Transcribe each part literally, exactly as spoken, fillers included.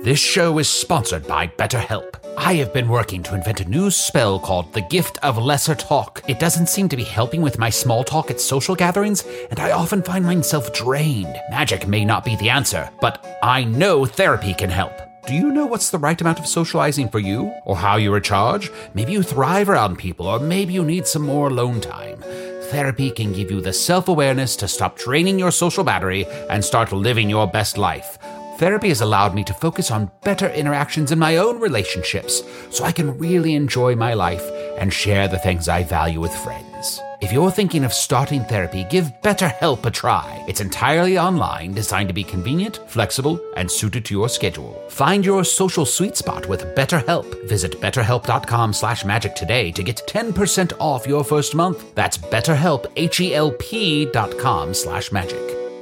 This show is sponsored by BetterHelp. I have been working to invent a new spell called the Gift of Lesser Talk. It doesn't seem to be helping with my small talk at social gatherings, and I often find myself drained. Magic may not be the answer, but I know therapy can help. Do you know what's the right amount of socializing for you? Or how you recharge? Maybe you thrive around people, or maybe you need some more alone time. Therapy can give you the self-awareness to stop draining your social battery and start living your best life. Therapy has allowed me to focus on better interactions in my own relationships, so I can really enjoy my life and share the things I value with friends. If you're thinking of starting therapy, give BetterHelp a try. It's entirely online, designed to be convenient, flexible, and suited to your schedule. Find your social sweet spot with BetterHelp. Visit betterhelp.com slash magic today to get ten percent off your first month. That's BetterHelp, H-E-L-P dot com slash magic.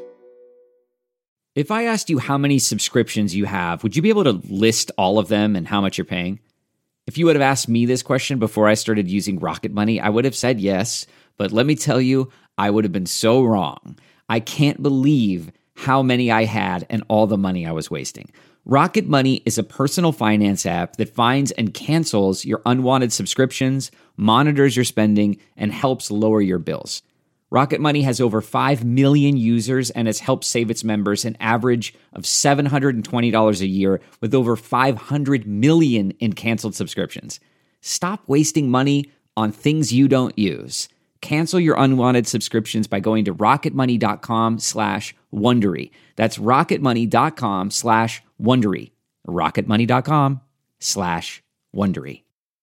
If I asked you how many subscriptions you have, would you be able to list all of them and how much you're paying? If you would have asked me this question before I started using Rocket Money, I would have said yes, but let me tell you, I would have been so wrong. I can't believe how many I had and all the money I was wasting. Rocket Money is a personal finance app that finds and cancels your unwanted subscriptions, monitors your spending, and helps lower your bills. Rocket Money has over five million users and has helped save its members an average of seven hundred twenty dollars a year with over five hundred million in canceled subscriptions. Stop wasting money on things you don't use. Cancel your unwanted subscriptions by going to rocketmoney.com slash Wondery. That's rocketmoney.com slash Wondery. rocketmoney.com slash Wondery.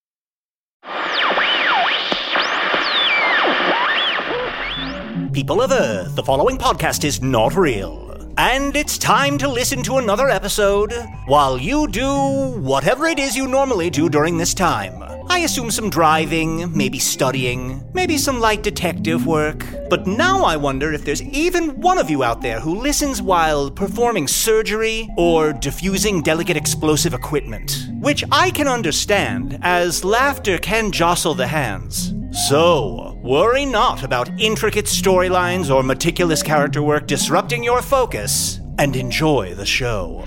People of Earth, the following podcast is not real. And it's time to listen to another episode while you do whatever it is you normally do during this time. I assume some driving, maybe studying, maybe some light detective work. But now I wonder if there's even one of you out there who listens while performing surgery or diffusing delicate explosive equipment. Which I can understand, as laughter can jostle the hands. So, worry not about intricate storylines or meticulous character work disrupting your focus, and enjoy the show.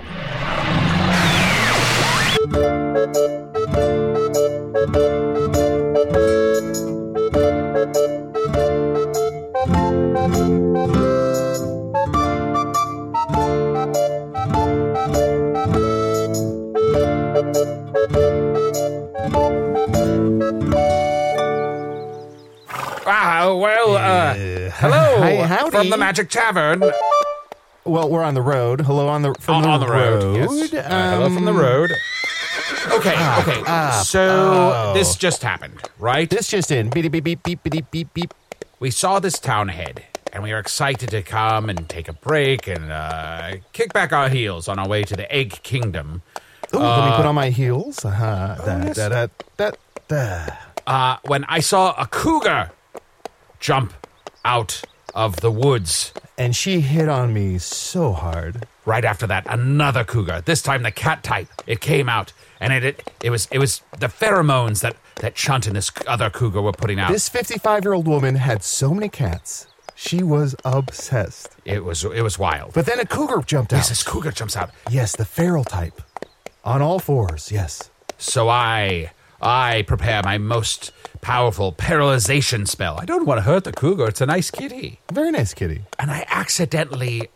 Ah, well, uh, hello, Hi, howdy. from the Magic Tavern. Well, we're on the road. Hello on the from on, the, on the road. Yes. Um, Uh, hello from the road. Okay, ah, okay. ah, so oh. this just happened, right? This just in. Beep beep beep beep beep beep beep. We saw this town ahead, and we were excited to come and take a break and uh, kick back our heels on our way to the Egg Kingdom. Ooh, Uh, let me put on my heels. Uh-huh. Da, yes. da, da, da, da. Uh, when I saw a cougar jump out of the woods. And she hit on me so hard. Right after that, another cougar. This time, the cat type. It came out, and it it, it was it was the pheromones that that Chunt and this other cougar were putting out. This fifty-five-year-old woman had so many cats. She was obsessed. It was it was wild. But then a cougar jumped out. Yes, this cougar jumps out. Yes, the feral type. On all fours, yes. So I I prepare my most powerful paralyzation spell. I don't want to hurt the cougar. It's a nice kitty. Very nice kitty. And I accidentally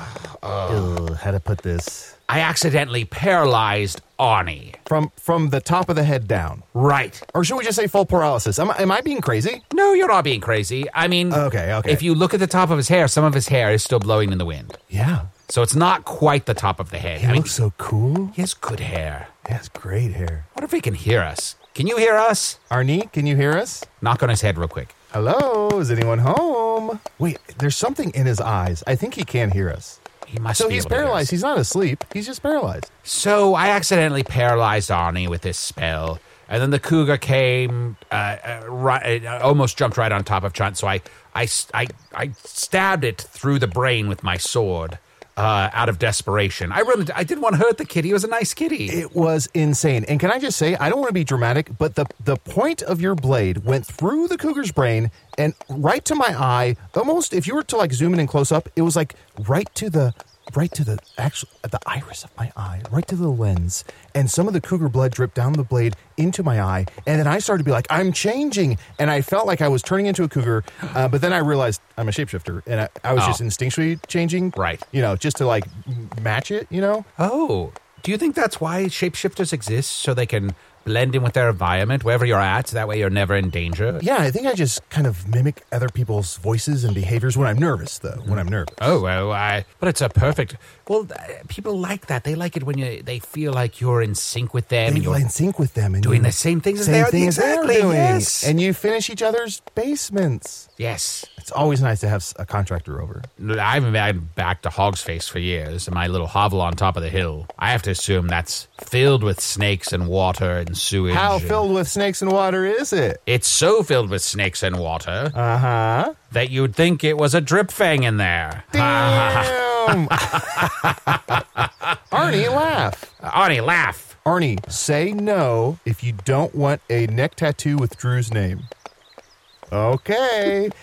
Ugh, how to put this? I accidentally paralyzed Arnie. From from the top of the head down. Right. Or should we just say full paralysis? Am, I- am I being crazy? No, you're not being crazy. I mean, Okay, okay. if you look at the top of his hair, some of his hair is still blowing in the wind. Yeah. So it's not quite the top of the head. He I mean, looks so cool. he has good hair. He has great hair. What if he can hear us? Can you hear us? Arnie, can you hear us? Knock on his head real quick. Hello? Is anyone home? Wait, there's something in his eyes. I think he can't hear us. He must So be he's able to hear us. paralyzed. He's not asleep. He's just paralyzed. So I accidentally paralyzed Arnie with this spell, and then the cougar came, uh, uh, right, uh, almost jumped right on top of Chunt. So I, I, I, I stabbed it through the brain with my sword, uh, out of desperation. I really, I didn't want to hurt the kitty. It was a nice kitty. It was insane. And can I just say, I don't want to be dramatic, but the, the point of your blade went through the cougar's brain and right to my eye. Almost, if you were to like zoom in and close up, it was like right to the right to the actual at the iris of my eye, right to the lens, and some of the cougar blood dripped down the blade into my eye, and then I started to be like, I'm changing, and I felt like I was turning into a cougar, uh, but then I realized I'm a shapeshifter, and I, I was Oh. just instinctually changing, Right. You know, just to like match it, you know. Oh, do you think that's why shapeshifters exist, so they can blend in with their environment wherever you're at? That way you're never in danger? Yeah, I think I just kind of mimic other people's voices and behaviors when I'm nervous, though. When I'm nervous. Oh, well, I, but it's a perfect... Well, uh, people like that. They like it when you they feel like you're in sync with them. And and you're you're in sync with them and doing you- the same things as same they are. thing as they're Exactly, doing. yes. And you finish each other's basements. Yes. It's always nice to have s- a contractor over. I haven't been back to Hog's Face for years, and my little hovel on top of the hill. I have to assume that's filled with snakes and water and sewage. How and- filled with snakes and water is it? It's so filled with snakes and water Uh huh. that you'd think it was a drip fang in there. Damn. Arnie, laugh. Arnie, laugh. Arnie, say no if you don't want a neck tattoo with Drew's name. Okay.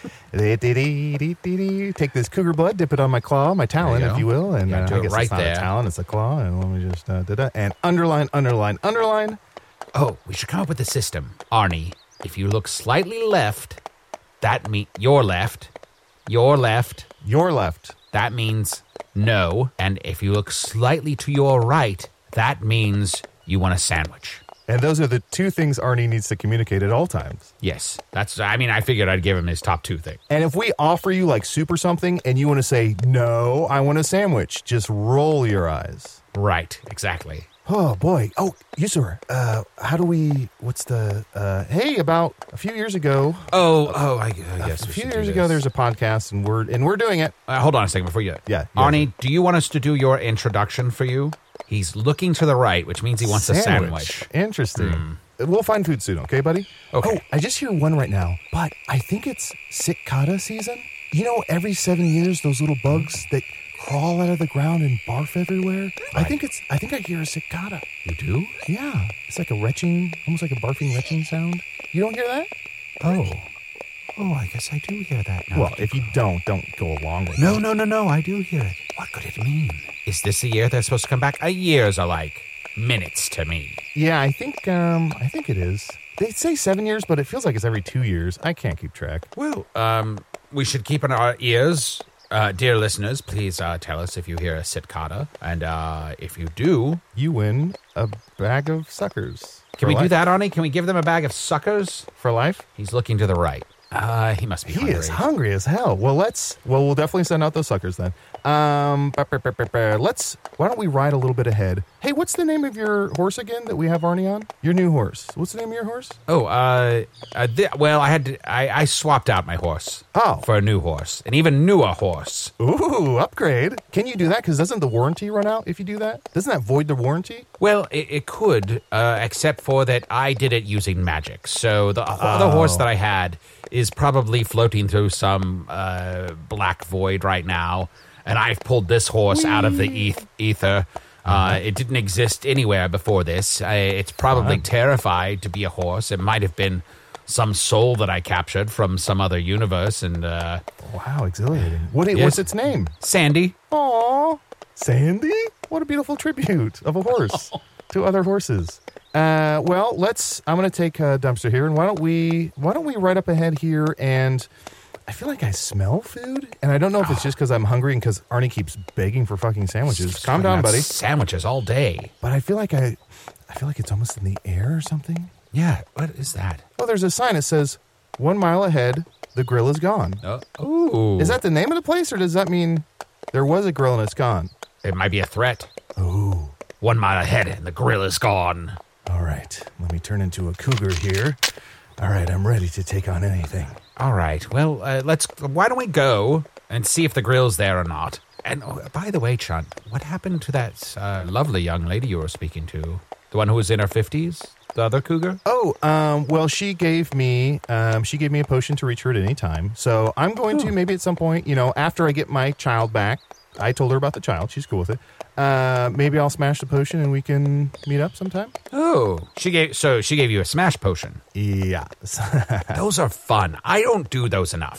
Take this cougar blood, dip it on my claw, my talon, There you if go. you will. And Yeah, uh, do I it guess right it's not there. a talon, it's a claw. And let me just, uh, da-da, and underline, underline, underline. Oh, we should come up with a system. Arnie, if you look slightly left, that means your left. Your left, Your left. that means no. And if you look slightly to your right, that means you want a sandwich. And those are the two things Arnie needs to communicate at all times. Yes, that's, I mean, I figured I'd give him his top two things. And if we offer you like soup or something and you want to say, no, I want a sandwich, just roll your eyes. Right, exactly. Oh, boy. Oh, Yusur, uh, how do we, what's the, uh, hey, about a few years ago, Oh, oh, I, I guess a we few should years do ago, this. there's a podcast and we're, and we're doing it. Uh, hold on a second before you. Yeah, yeah. Arnie, do you want us to do your introduction for you? He's looking to the right, which means he wants a sandwich. Interesting. We'll find food soon, okay, buddy? Okay. Oh, I just hear one right now, but I think it's cicada season. You know, every seven years, those little bugs that crawl out of the ground and barf everywhere. I Right. think it's. I think I hear a cicada. You do? Yeah, it's like a retching, almost like a barfing retching sound. You don't hear that? Oh. Oh, I guess I do hear that now. Well, if you don't, don't go along with No, it. no, no, no, I do hear it. What could it mean? Is this the year they're supposed to come back? Uh, years are like minutes to me. Yeah, I think. Um, I think it is. They say seven years, but it feels like it's every two years. I can't keep track. Well, um, we should keep in our ears. Uh, dear listeners, please uh, tell us if you hear a cicada. And uh, if you do, You win a bag of suckers. can For we do life. that, Arnie? Can we give them a bag of suckers? for life? He's looking to the right. Uh, he must be He hungry. is hungry as hell. Well, let's. Well, we'll definitely send out those suckers then. Um, ba- ba- ba- ba- ba. let's. Why don't we ride a little bit ahead? Hey, what's the name of your horse again that we have Arnie on? Your new horse. What's the name of your horse? Oh, uh, uh th- well, I had to, I, I swapped out my horse. Oh. For a new horse, an even newer horse. Ooh, upgrade. Can you do that? Because doesn't the warranty run out if you do that? Doesn't that void the warranty? Well, it, it could, uh, except for that I did it using magic. So the the horse Oh. that I had is probably floating through some uh, black void right now, and I've pulled this horse out of the eth- ether. Uh, it didn't exist anywhere before this. I, it's probably Fun. terrified to be a horse. It might have been some soul that I captured from some other universe. And uh, Wow, exhilarating. What? Yes. What's its name? Sandy, Aw, Sandy. What a beautiful tribute of a horse to other horses. Uh, well, let's. I'm going to take a dumpster here, and why don't we? Why don't we right up ahead here? And I feel like I smell food, and I don't know if it's just because I'm hungry and because Arnie keeps begging for fucking sandwiches. Calm down, buddy. Sandwiches all day. But I feel like I, I feel like it's almost in the air or something. Yeah, what is that? Oh, there's a sign that says, "One mile ahead, the grill is gone." Oh, ooh. Is that the name of the place, or does that mean there was a grill and it's gone? It might be a threat. Ooh. One mile ahead, and the grill is gone. All right, let me turn into a cougar here. All right, I'm ready to take on anything. All right. Well, uh, let's. Why don't we go and see if the grill's there or not? And oh, by the way, Chunt, what happened to that uh, lovely young lady you were speaking to? The one who was in her fifties? The other cougar? Oh, um, well, she gave me, um, she gave me a potion to reach her at any time. So I'm going to maybe at some point, you know, after I get my child back. I told her about the child. She's cool with it. Uh, maybe I'll smash the potion and we can meet up sometime. Oh, she gave. So she gave you a smash potion. Yeah. Those are fun. I don't do those enough.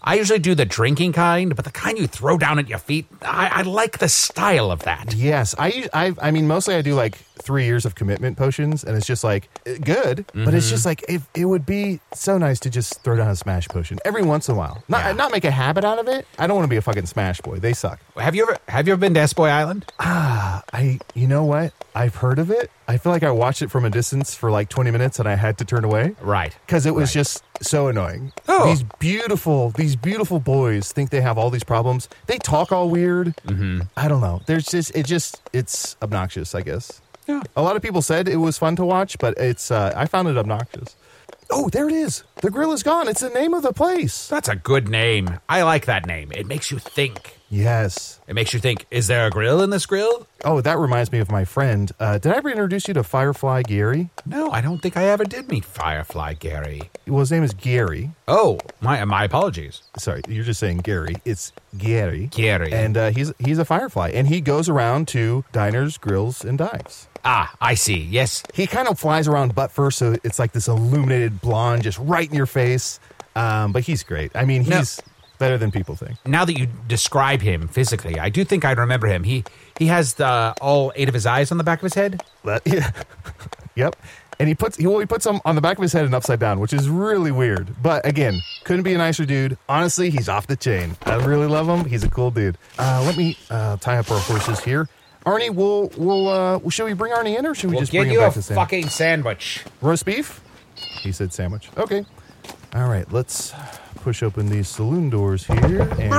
I usually do the drinking kind, but the kind you throw down at your feet, I, I like the style of that. Yes, I, I, I mean, mostly I do like three years of commitment potions, and it's just like good, mm-hmm. but it's just like it, it would be so nice to just throw down a smash potion every once in a while. Not yeah. not make a habit out of it. I don't want to be a fucking smash boy. They suck. Have you ever have you ever been to S-Boy Island? Ah, I. You know what? I've heard of it. I feel like I watched it from a distance for like twenty minutes, and I had to turn away. Right, because it was right. just so annoying. Oh, these beautiful, these beautiful boys think they have all these problems. They talk all weird. Mm-hmm. I don't know. There's just it just it's obnoxious, I guess. Yeah. A lot of people said it was fun to watch, but it's uh, I found it obnoxious. Oh, there it is. The grill is gone. It's the name of the place. That's a good name. I like that name. It makes you think. Yes. It makes you think, is there a grill in this grill? Oh, that reminds me of my friend. Uh, did I ever introduce you to Firefly Gary? No, I don't think I ever did meet Firefly Gary. Well, his name is Gary. Oh, my my apologies. Sorry, you're just saying Gary. It's Gary. Gary. And uh, he's he's a firefly, and he goes around to diners, grills, and dives. Ah, I see. Yes. He kind of flies around butt first, so it's like this illuminated blonde just right in your face. Um, but he's great. I mean, he's no. better than people think. Now that you describe him physically, I do think I'd remember him. He he has the, all eight of his eyes on the back of his head. That, yeah. Yep. And he puts he, well, he puts them on the back of his head and upside down, which is really weird. But again, couldn't be a nicer dude. Honestly, he's off the chain. I really love him. He's a cool dude. Uh, let me uh, tie up our horses here. Arnie, we'll, we'll, uh, should we bring Arnie in, or should we we'll just bring him back to We'll get you a fucking sandwich. Roast beef? He said sandwich. Okay. All right, let's push open these saloon doors here. And,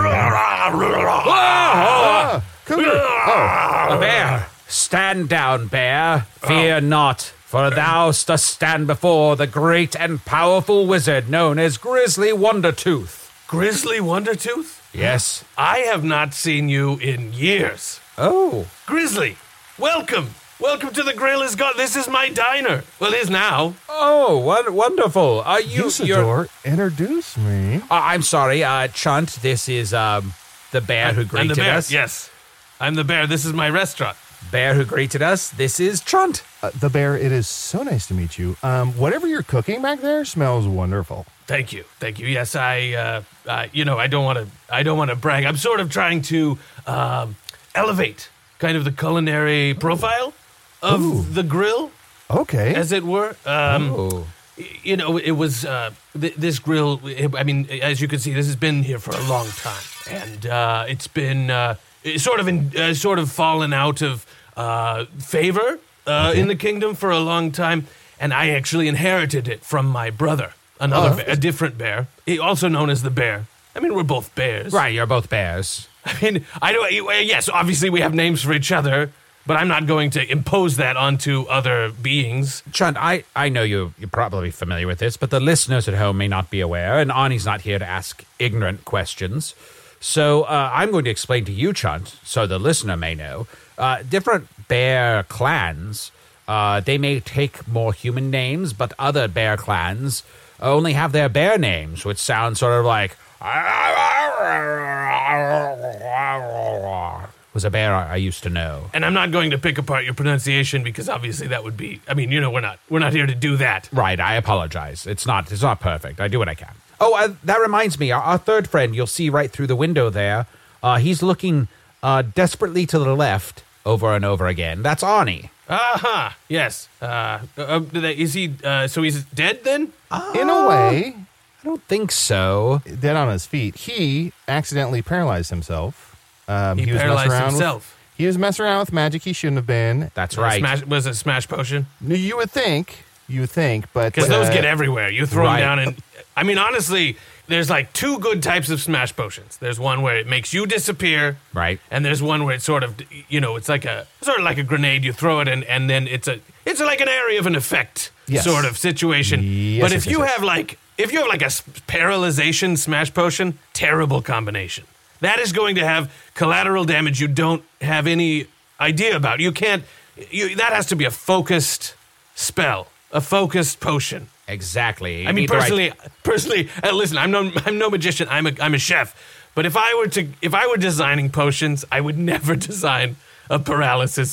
ah, cougar! Oh. A bear. Stand down, bear. Fear oh. not, for thou dost stand before the great and powerful wizard known as Grizzly Wondertooth. Grizzly Wondertooth? Yes. I have not seen you in years. Oh. Grizzly, welcome. Welcome to the Grill is Gone. This is my diner. Well, it is now. Oh, what wonderful. Are you... Usador, introduce me. Uh, I'm sorry, uh, Chunt. This is um, the bear I'm, who greeted I'm the bear. us. Yes, I'm the bear. This is my restaurant. Bear who greeted us. This is Chunt. Uh, the bear, it is so nice to meet you. Um, whatever you're cooking back there smells wonderful. Thank you, thank you. Yes, I, uh, uh, you know, I don't want to, I don't want to brag. I'm sort of trying to um, elevate kind of the culinary profile of Ooh. the grill. Okay, as it were. Um, oh. You know, it was uh, th- this grill. I mean, as you can see, this has been here for a long time, and uh, it's been uh, it's sort of in, uh, sort of fallen out of uh, favor uh, okay. in the kingdom for a long time. And I actually inherited it from my brother, another, oh. bear, a different bear, he also known as the Bear. I mean, we're both bears, right? You're both bears. I mean, I don't. Yes, obviously we have names for each other. But I'm not going to impose that onto other beings. Chunt, I, I know you, you're probably familiar with this, but the listeners at home may not be aware, and Arnie's not here to ask ignorant questions. So uh, I'm going to explain to you, Chunt, so the listener may know. Uh, different bear clans, uh, they may take more human names, but other bear clans only have their bear names, which sound sort of like... was a bear I used to know. And I'm not going to pick apart your pronunciation because obviously that would be, I mean, you know, we're not we're not here to do that. Right, I apologize. It's not it's not perfect. I do what I can. Oh, uh, that reminds me, our, our third friend, you'll see right through the window there, uh, he's looking uh, desperately to the left over and over again. That's Arnie. Aha, uh-huh. Yes. Uh, uh, is he, uh, so he's dead then? Uh, In a way. I don't think so. Dead on his feet. He accidentally paralyzed himself. Um, he, he was paralyzed himself. With, he was messing around with magic he shouldn't have been. That's right. Smash, was it Smash Potion? You would think. You would think, but... Because uh, those get everywhere. You throw right. them down and... I mean, honestly, there's like two good types of Smash Potions. There's one where it makes you disappear. Right. And there's one where it's sort of, you know, it's like a... Sort of like a grenade. You throw it and, and then it's a... It's like an area of an effect yes. sort of situation. Yes, but yes, if you yes, have like... If you have like a paralyzation Smash Potion, terrible combination. That is going to have collateral damage you don't have any idea about. You can't... You, that has to be a focused spell. A focused potion. Exactly. You I mean, personally, right. personally, uh, listen, I'm no, I'm no magician. I'm a, I'm a chef. But if I were to, if I were designing potions, I would never design a paralysis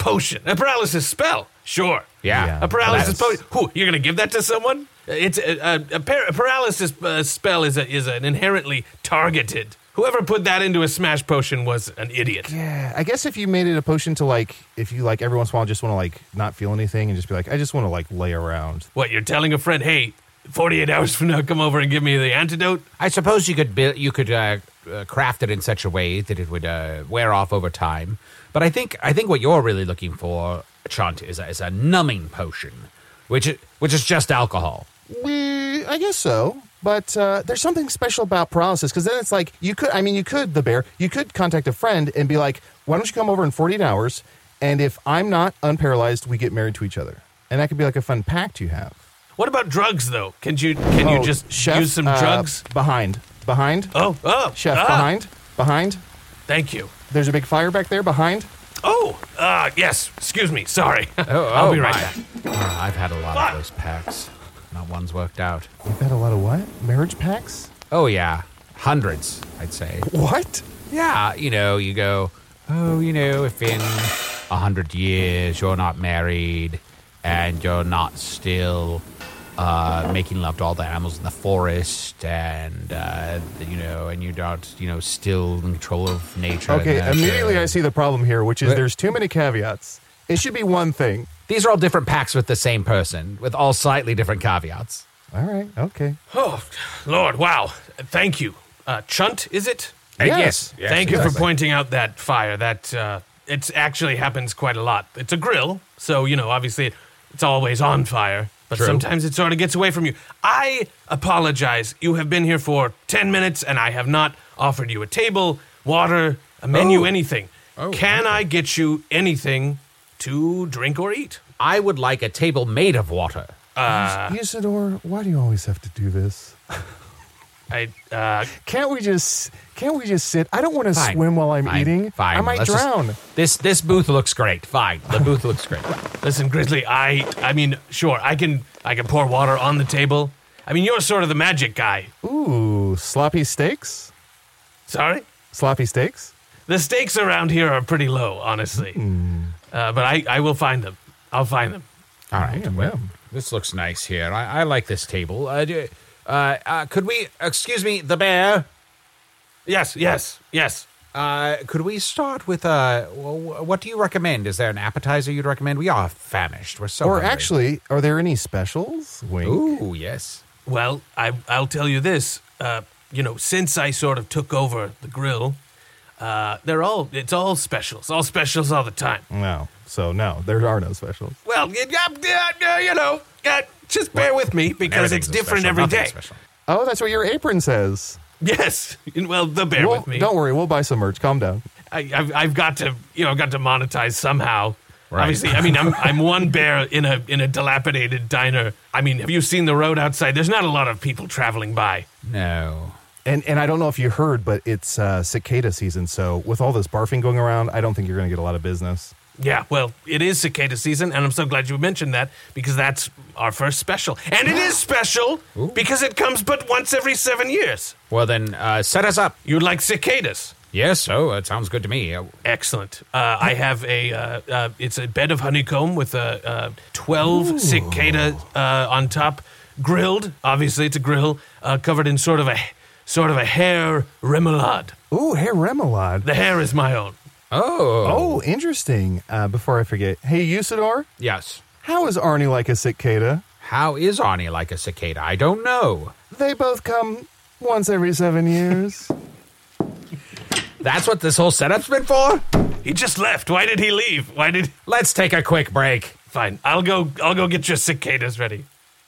potion, a paralysis spell. Sure. Yeah. Yeah. A paralysis That's- potion. Who, you're going to give that to someone? It's a, a, a, par- a paralysis uh, spell is a, is an inherently targeted. Whoever put that into a smash potion was an idiot. Yeah, I guess if you made it a potion to like, if you like every once in a while just want to like not feel anything and just be like, I just want to like lay around. What, you're telling a friend, hey, forty-eight hours from now, come over and give me the antidote? I suppose you could build, you could uh, uh, craft it in such a way that it would uh, wear off over time. But I think I think what you're really looking for, Chunt, is a, is a numbing potion, which is, which is just alcohol. We, I guess so. But uh, there's something special about paralysis because then it's like you could, I mean, you could, the bear, you could contact a friend and be like, why don't you come over in forty-eight hours? And if I'm not unparalyzed, we get married to each other. And that could be like a fun pact you have. What about drugs, though? Can you can you Oh, just chef, use some uh, drugs? Behind. Behind. Oh, oh. Chef, ah, behind. Behind. Thank you. There's a big fire back there behind. Oh, uh, yes. Excuse me. Sorry. Oh, I'll oh, be right my. back. Uh, I've had a lot What? of those packs. Not one's worked out. You've had a lot of what? Marriage pacts? Oh, yeah. Hundreds, I'd say. What? Yeah, you know, you go, oh, you know, if in a hundred years you're not married and you're not still uh, making love to all the animals in the forest and, uh, you know, and you're not, you know, still in control of nature. Okay, and immediately I see the problem here, which is What? there's too many caveats. It should be one thing. These are all different packs with the same person, with all slightly different caveats. All right, okay. Oh, Lord, wow. Thank you. Uh, Chunt, is it? Uh, Yes. yes. Thank you for exactly. pointing out that fire. That uh, it actually happens quite a lot. It's a grill, so, you know, obviously it's always on fire. But True. sometimes it sort of gets away from you. I apologize. You have been here for ten minutes, and I have not offered you a table, water, a menu, Oh. anything. Oh, Can okay. I get you anything to drink or eat? I would like a table made of water. Usador, why do you always have to do this? I uh, Can't we just can't we just sit? I don't want to Fine. swim while I'm Fine. eating. Fine. I might Let's just- drown. This this booth looks great. Fine. The booth looks great. listen, Grizzly. I I mean, sure, I can I can pour water on the table. I mean, you're sort of the magic guy. Ooh, sloppy steaks? Sorry. Sloppy steaks? The stakes around here are pretty low, honestly. Uh, but I, I will find them. I'll find them. All right. Yeah, well, yeah. this looks nice here. I, I like this table. Uh, do, uh, uh, could we, excuse me, the bear? Yes, yes, yes. Uh, could we start with, uh, wh- what do you recommend? Is there an appetizer you'd recommend? We are famished. We're so Or hungry. actually, are there any specials? Wink. Ooh, yes. Well, I, I'll tell you this. Uh, you know, since I sort of took over the grill, uh, they're all, it's all specials. All specials all the time. No. So, no, there are no specials. Well, yeah, yeah, yeah, you know, uh, just bear with me because it's Everything's a different special, every nothing's day. special. Oh, that's what your apron says. Yes. Well, the bear We'll- with me. Don't worry, we'll buy some merch. Calm down. I, I've, I've got to, you know, got to monetize somehow. Right. Obviously, I mean, I'm I'm one bear in a in a dilapidated diner. I mean, have you seen the road outside? There's not a lot of people traveling by. No. And and I don't know if you heard, but it's uh, cicada season. So with all this barfing going around, I don't think you're going to get a lot of business. Yeah, well, it is cicada season, and I'm so glad you mentioned that because that's our first special, and it is special because it comes but once every seven years. Well, then, uh, set us up. You like cicadas? Yes, oh, it sounds good to me. Uh, Excellent. Uh, I have a, uh, uh, it's a bed of honeycomb with a, uh, twelve cicada uh, on top, grilled. Obviously, it's a grill uh, covered in sort of a, sort of a hair remoulade. Ooh, hair remoulade. The hair is my own. Oh. Oh, interesting. Uh, before I forget, hey, Usador, Yes. how is Arnie like a cicada? How is Arnie like a cicada? I don't know. They both come once every seven years. That's what this whole setup's been for? He just left. Why did he leave? Why did? Let's take a quick break. Fine. I'll go. I'll go get your cicadas ready.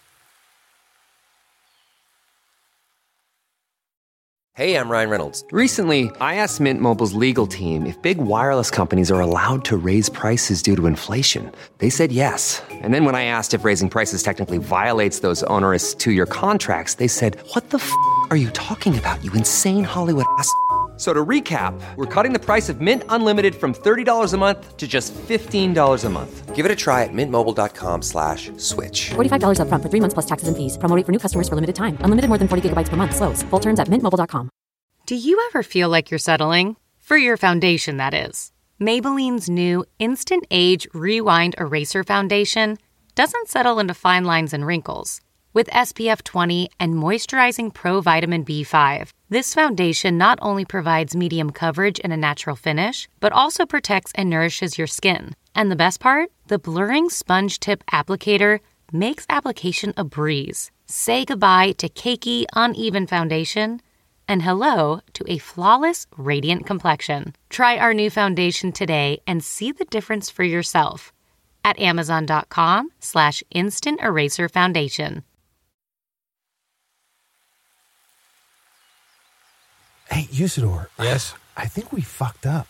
Hey, I'm Ryan Reynolds. Recently, I asked Mint Mobile's legal team if big wireless companies are allowed to raise prices due to inflation. They said yes. And then when I asked if raising prices technically violates those onerous two-year contracts, they said, "What the f*** are you talking about, you insane Hollywood ass?" So to recap, we're cutting the price of Mint Unlimited from thirty dollars a month to just fifteen dollars a month. Give it a try at mintmobile.com slash switch. forty-five dollars up front for three months plus taxes and fees. Promo rate for new customers for limited time. Unlimited more than forty gigabytes per month. Slows full terms at mint mobile dot com. Do you ever feel like you're settling? For your foundation, that is. Maybelline's new Instant Age Rewind Eraser Foundation doesn't settle into fine lines and wrinkles. With S P F twenty and moisturizing Pro Vitamin B five, this foundation not only provides medium coverage and a natural finish, but also protects and nourishes your skin. And the best part? The blurring sponge tip applicator makes application a breeze. Say goodbye to cakey, uneven foundation and hello to a flawless, radiant complexion. Try our new foundation today and see the difference for yourself at amazon.com slash instant eraser foundation. Hey, Usador. Yes? I think we fucked up.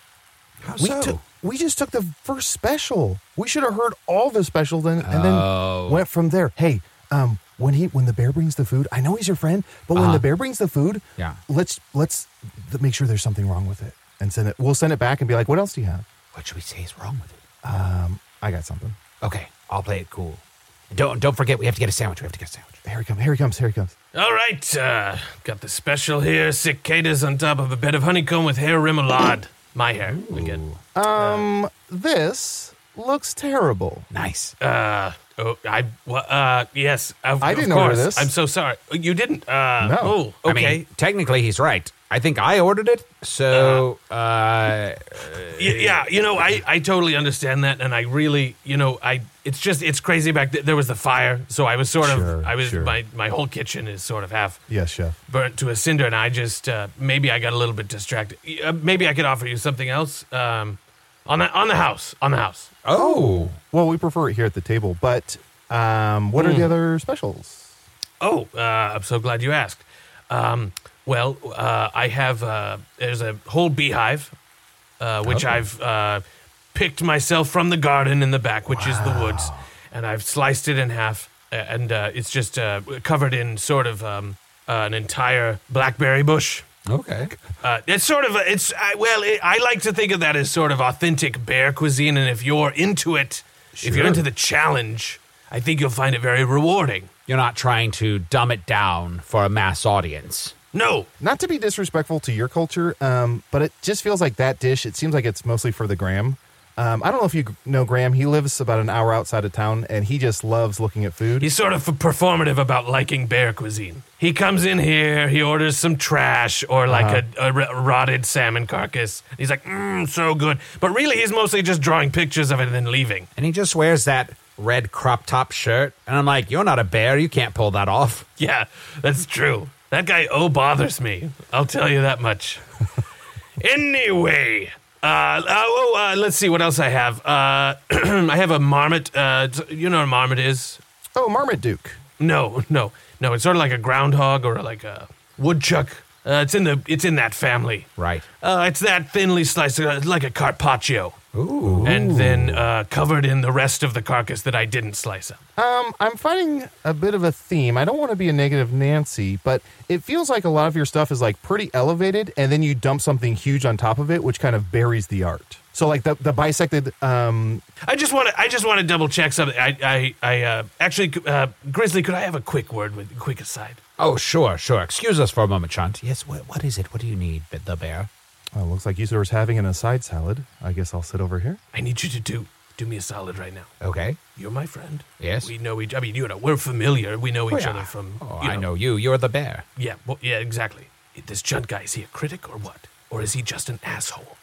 How we so? Took, we just took the first special. We should have heard all the specials then, and Oh. then went from there. Hey, um, when he when the bear brings the food, I know he's your friend, but when Uh-huh. the bear brings the food, Yeah. let's let's th- make sure there's something wrong with it, and send it. We'll send it back and be like, "What else do you have?" What should we say is wrong with it? Um, I got something. Okay, I'll play it cool. Don't don't forget, we have to get a sandwich. We have to get a sandwich. Here he comes. Here he comes. Here he comes. All right, uh, got the special here. Cicadas on top of a bed of honeycomb with hair remoulade. My hair, again. Um, this looks terrible. Nice. Uh, oh, I, well, uh, yes, of, I of didn't course. order this. I'm so sorry. You didn't? Uh, No. Oh, I okay. mean, technically, he's right. I think I ordered it, so uh, Y- yeah, you know, I, I totally understand that, and I really, you know, I it's just it's crazy back th- there was the fire, so I was sort Sure, of I was sure. my my whole kitchen is sort of half Yes, chef. burnt to a cinder, and I just uh, maybe I got a little bit distracted. Y- Uh, maybe I could offer you something else um, on the on the house on the house. oh, Well, we prefer it here at the table, but um, what are Hmm. the other specials? Oh, uh, I'm so glad you asked. Um, well, uh, I have uh, there's a whole beehive, uh, which Oh. I've uh, picked myself from the garden in the back, which is the woods, and I've sliced it in half, a- and uh, it's just uh, covered in sort of um, uh, an entire blackberry bush. okay. Uh, it's sort of a, it's I, well, it, I like to think of that as sort of authentic bear cuisine, and if you're into it, if you're Sure. into the challenge, I think you'll find it very rewarding. You're not trying to dumb it down for a mass audience. No, Not to be disrespectful to your culture, um, but it just feels like that dish, it seems like it's mostly for the Graham. Um, I don't know if you know Graham. He lives about an hour outside of town, and he just loves looking at food. he's sort of performative about liking bear cuisine. He comes in here, he orders some trash or like a, a r- rotted salmon carcass. He's like, mmm, so good. But really, he's mostly just drawing pictures of it and then leaving. And he just wears that red crop top shirt, and I'm like, you're not a bear. You can't pull that off. Yeah, that's true. That guy oh bothers me. I'll tell you that much. Anyway, uh, oh, uh, let's see what else I have. Uh, I have a marmot. Uh, t- you know what a marmot is? Oh, Marmaduke. No, no, no. It's sort of like a groundhog or like a woodchuck. Uh, it's in the it's in that family. Right. Uh, it's that thinly sliced, uh, like a carpaccio. Ooh. And then uh, covered in the rest of the carcass that I didn't slice up. Um, I'm finding a bit of a theme. I don't want to be a negative Nancy, but it feels like a lot of your stuff is like pretty elevated, and then you dump something huge on top of it, which kind of buries the art. So like the the bisected. Um, I just want to. I just want to double check something. I, I, I uh, actually, uh, Grizzly, could I have a quick word with, quick aside? Oh, sure, sure. Excuse us for a moment, Chunt. Yes, what, what is it? What do you need, the bear? oh, looks like Usador's having an aside salad. I guess I'll sit over here. I need you to do do me a solid right now. Okay. You're my friend. Yes. We know each. I mean, you know, we're familiar. We know each Oh, yeah. other from. Oh, you I know you. You're the bear. Yeah. Well, yeah. Exactly. This Chunt guy, is he a critic or what? Or is he just an asshole?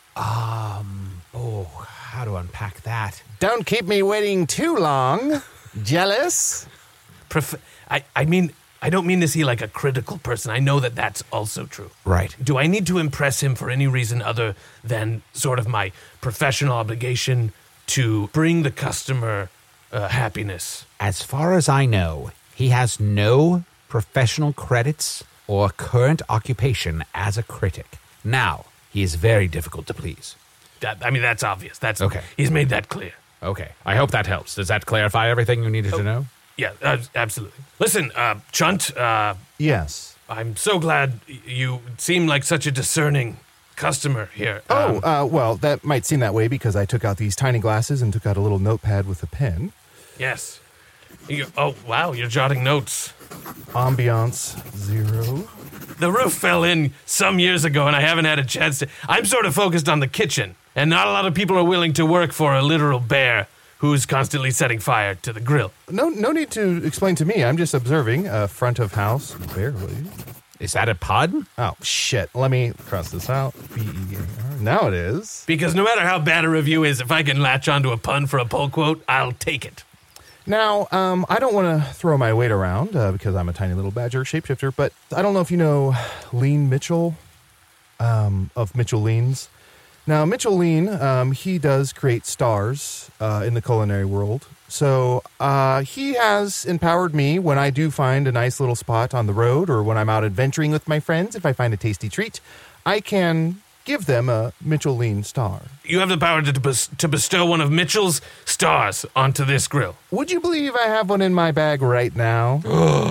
Um, oh, how to unpack that? Don't keep me waiting too long. Jealous? Pref- I. I mean. I don't mean to see like a critical person. I know that that's also true. Right. Do I need to impress him for any reason other than sort of my professional obligation to bring the customer uh, happiness? As far as I know, he has no professional credits or current occupation as a critic. Now, he is very difficult to please. That, I mean, that's obvious. That's Okay. He's made that clear. Okay. I hope that helps. Does that clarify everything you needed to know? Yeah, uh, absolutely. Listen, uh, Chunt, uh, Yes. I'm so glad y- you seem like such a discerning customer here. Oh, Um, uh, well, that might seem that way because I took out these tiny glasses and took out a little notepad with a pen. yes. You, oh, wow, you're jotting notes. Ambiance zero. The roof fell in some years ago, and I haven't had a chance to. I'm sort of focused on the kitchen And not a lot of people are willing to work for a literal bear who's constantly setting fire to the grill. No, no need to explain to me. I'm just observing. Uh, front of house, barely. Is that a pun? Oh, shit. Let me cross this out. B E A R. Now it is. Because no matter how bad a review is, if I can latch onto a pun for a pull quote, I'll take it. Now, um, I don't want to throw my weight around uh, because I'm a tiny little badger shapeshifter, but I don't know if you know Lean Mitchell um, of Mitchell Leans. Now, Mitchell Lean, um, he does create stars uh, in the culinary world. So uh, he has empowered me when I do find a nice little spot on the road or when I'm out adventuring with my friends. If I find a tasty treat, I can give them a Mitchell Lean star. You have the power to, bes- to bestow one of Mitchell's stars onto this grill. Would you believe I have one in my bag right now?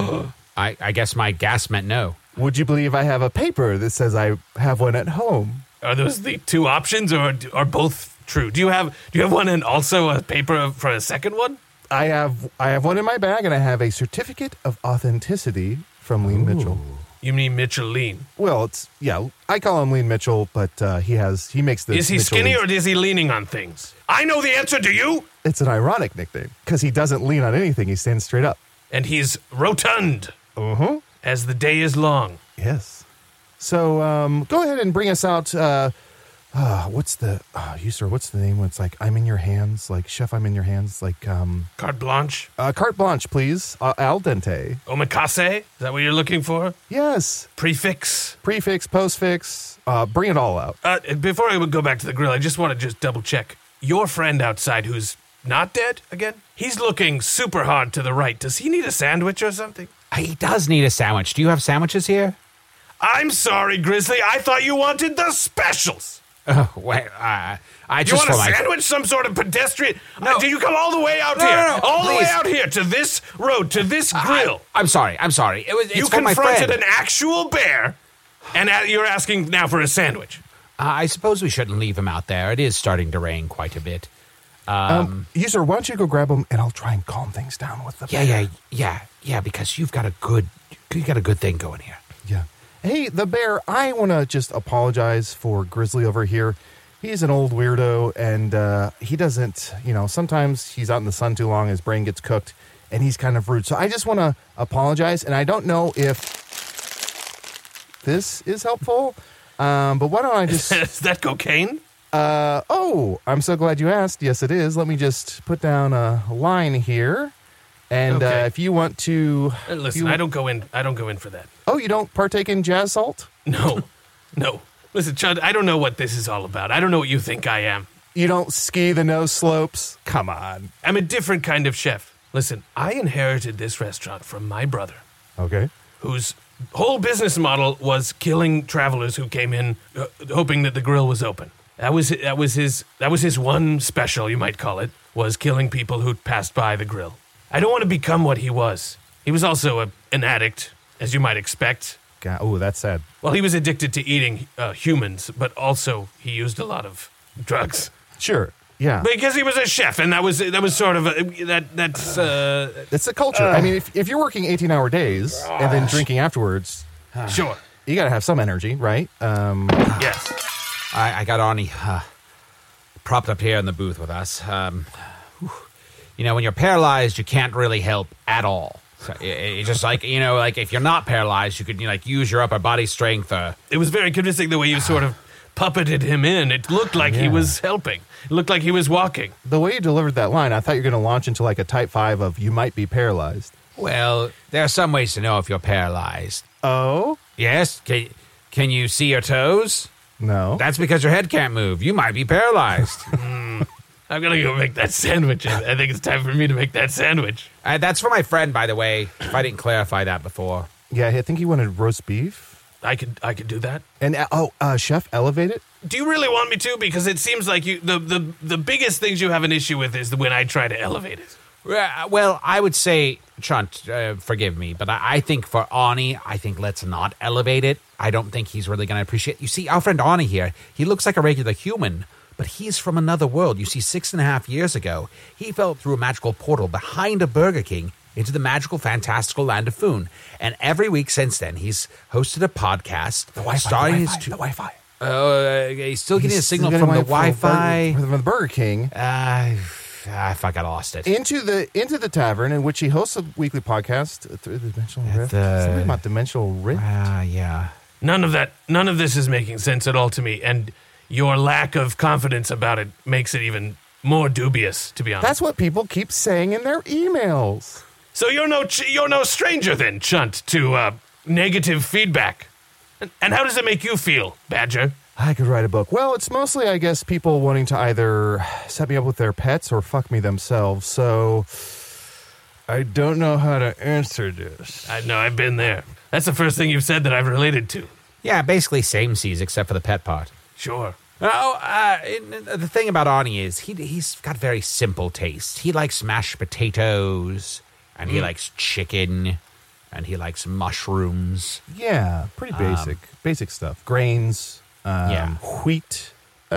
I, I guess my gas meant no. Would you believe I have a paper that says I have one at home? Are those the two options, or are both true? Do you have do you have one and also a paper for a second one? I have I have one in my bag, and I have a certificate of authenticity from Lean Mitchell. You mean Mitchell Lean? Well, it's yeah. I call him Lean Mitchell, but uh, he has he makes the. Is he Mitchell skinny Leans. or is he leaning on things? I know the answer. Do you? It's an ironic nickname because he doesn't lean on anything. He stands straight up. And he's rotund. Uh huh. As the day is long. Yes. So um, go ahead and bring us out. Uh, uh, what's the uh, you sir? What's the name when it's like I'm in your hands, like chef? I'm in your hands, like um, Carte blanche. uh, carte blanche, please. Uh, al dente. Omakase. Is that what you're looking for? Yes. Prefix. Prefix, postfix. Uh, bring it all out. Uh, before I would go back to the grill, I just want to just double check. Your friend outside who's not dead again? He's looking super hard to the right. Does he need a sandwich or something? He does need a sandwich. Do you have sandwiches here? I'm sorry, Grizzly. I thought you wanted the specials. Oh, wait, uh, I You just want a for my- sandwich? Some sort of pedestrian? No. Uh, did you come all the way out No, here? no, no, all the way please. out here to this road, to this grill. I, I'm sorry. I'm sorry. It was. It's you for my confronted friend. an actual bear, and uh, you're asking now for a sandwich. Uh, I suppose we shouldn't leave him out there. It is starting to rain quite a bit. Um, you sir, why don't you go grab him and I'll try and calm things down with the Yeah, yeah, yeah, yeah. Because you've got a good, you got a good thing going here. Yeah. Hey, the bear, I want to just apologize for Grizzly over here. He's an old weirdo, and uh, he doesn't, you know, sometimes he's out in the sun too long, his brain gets cooked, and he's kind of rude. So I just want to apologize, and I don't know if this is helpful, um, but why don't I just... Is that cocaine? Uh, oh, I'm so glad you asked. Yes, it is. Let me just put down a line here. And Okay. uh, if you want to... Uh, if Listen, you- I don't go in. I don't go in for that. Oh, you don't partake in jazz salt? No, no. Listen, Chud, I don't know what this is all about. I don't know what you think I am. You don't ski the no slopes? Come on. I'm a different kind of chef. Listen, I inherited this restaurant from my brother, Okay. whose whole business model was killing travelers who came in uh, hoping that the grill was open. That was that was his that was his one special, you might call it, was killing people who passed by the grill. I don't want to become what he was. He was also a, an addict, as you might expect. God, oh, that's sad. Well, he was addicted to eating uh, humans, but also he used a lot of drugs Sure. Yeah. because he was a chef, and that was that was sort of a, that that's. Uh, It's the culture. I mean, if, if you're working eighteen-hour days and then drinking afterwards, Sure. you got to have some energy, right? Um, Yes. I, I got Arnie uh, propped up here in the booth with us. Um, whew. You know, when you're paralyzed, you can't really help at all. So it, it's just like, you know, like if you're not paralyzed, you could, you know, like use your upper body strength. Uh, It was very convincing the way you sort of puppeted him in. It looked like he Yeah. was helping. It looked like he was walking. the way you delivered that line, I thought you were going to launch into like a type five of you might be paralyzed. well, there are some ways to know if you're paralyzed. Oh? Yes? Can, can you see your toes? No. That's because your head can't move. You might be paralyzed. I'm gonna go make that sandwich. I I think it's time for me to make that sandwich. uh, that's for my friend, by the way, if I didn't clarify that before. Yeah, I think he wanted roast beef. I could I could do that. And, uh, oh, uh, Chef, elevate it? Do you really want me to? Because it seems like you the, the, the biggest things you have an issue with is when I try to elevate it. Uh, Well, I would say, Chunt, uh, forgive me, but I, I think for Arnie, I think let's not elevate it. I don't think he's really going to appreciate. You see, our friend Arnie here, he looks like a regular human, but he's from another world. You see, six and a half years ago, he fell through a magical portal behind a Burger King into the magical, fantastical land of Foon. And every week since then, he's hosted a podcast. The Wi-Fi, starring the his Wi-Fi, two- the Wi-Fi. Uh, he's still getting He's a signal still from getting the my- Wi-Fi. From the Burger King. Uh, ah, fuck, I lost it. Into the into the tavern in which he hosts a weekly podcast through the Dimensional Rift. the- Something about Dimensional Rift. Ah, yeah. None of that, none of this is making sense at all to me, and your lack of confidence about it makes it even more dubious, to be honest. That's what people keep saying in their emails. So you're no ch- you're no stranger then, Chunt, to uh, negative feedback. And, and how does it make you feel, Badger? I could write a book. Well, it's mostly, I guess, people wanting to either set me up with their pets or fuck me themselves. So I don't know how to answer this. I know, I've been there. That's the first thing you've said that I've related to. Yeah, basically same seas except for the pet part. Sure. Oh, uh, the thing about Arnie is he he's got very simple taste. He likes mashed potatoes, and he Mm. likes chicken, and he likes mushrooms. Yeah, pretty basic. basic stuff. Grains, um, Yeah. wheat,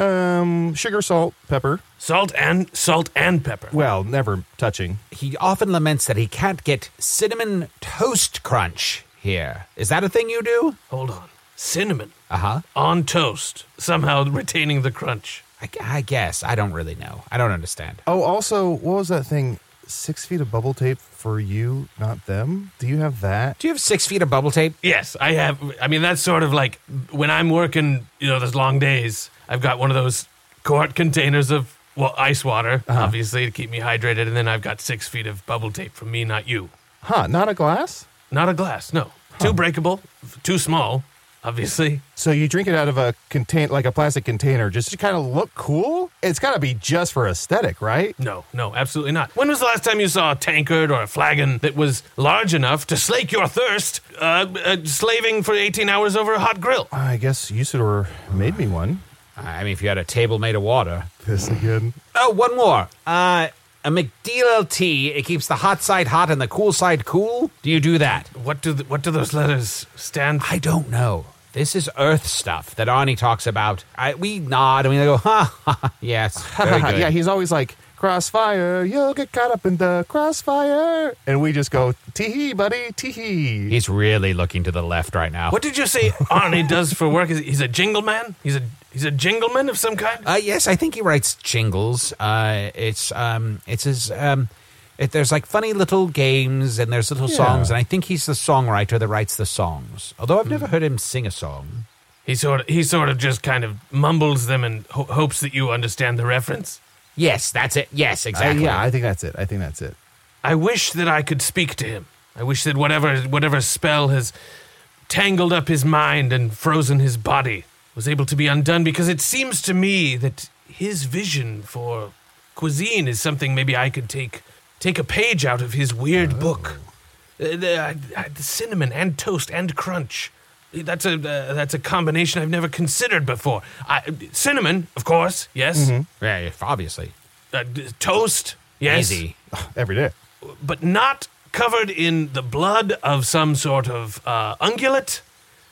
um, sugar, salt, pepper. Salt and salt and pepper. Well, never touching. He often laments that he can't get cinnamon toast crunch here. Is that a thing you do? Hold on. Cinnamon Uh-huh. on toast, somehow retaining the crunch. I, I guess. I don't really know. I don't understand. Oh, also, what was that thing? Six feet of bubble tape for you, not them? Do you have that? Do you have six feet of bubble tape? Yes, I have. I mean, that's sort of like when I'm working, you know, those long days, I've got one of those quart containers of, well, ice water, Uh-huh. obviously, to keep me hydrated, and then I've got six feet of bubble tape from me, not you. Huh, not a glass? Not a glass, no. Too breakable, too small, obviously. So you drink it out of a contain like a plastic container just to kind of look cool? It's got to be just for aesthetic, right? No, no, absolutely not. When was the last time you saw a tankard or a flagon that was large enough to slake your thirst, uh, uh, slaving for eighteen hours over a hot grill? I guess Usador made me one. I mean, if you had a table made of water. This again. Oh, one more. Uh, a McDeal tea. It keeps the hot side hot and the cool side cool. Do you do that? What do the, what do those letters stand for? I don't know. This is Earth stuff that Arnie talks about. I, we nod and we go, ha, ha, ha. Yes, very good. Yeah, he's always like, crossfire, you'll get caught up in the crossfire. And we just go, tee-hee, buddy, tee-hee. He's really looking to the left right now. What did you say Arnie does for work? Is he- he's a jingle man? He's a he's a jingleman of some kind? Uh, yes, I think he writes jingles. Uh, it's um, it's his um, it, there's like funny little games and there's little Yeah. songs, and I think he's the songwriter that writes the songs. Although I've never heard him sing a song. He sort of he sort of just kind of mumbles them and ho- hopes that you understand the reference. Yes, that's it. Yes, Uh, exactly. yeah, I think that's it. I think that's it. I wish that I could speak to him. I wish that whatever whatever spell has tangled up his mind and frozen his body was able to be undone, because it seems to me that his vision for cuisine is something maybe I could take take a page out of his weird book. Uh, the, uh, the cinnamon and toast and crunch. That's a uh, that's a combination I've never considered before. I, cinnamon, of course, yes. Yeah, obviously. Uh, d- toast, yes. Easy. Every day. But not covered in the blood of some sort of uh, ungulate,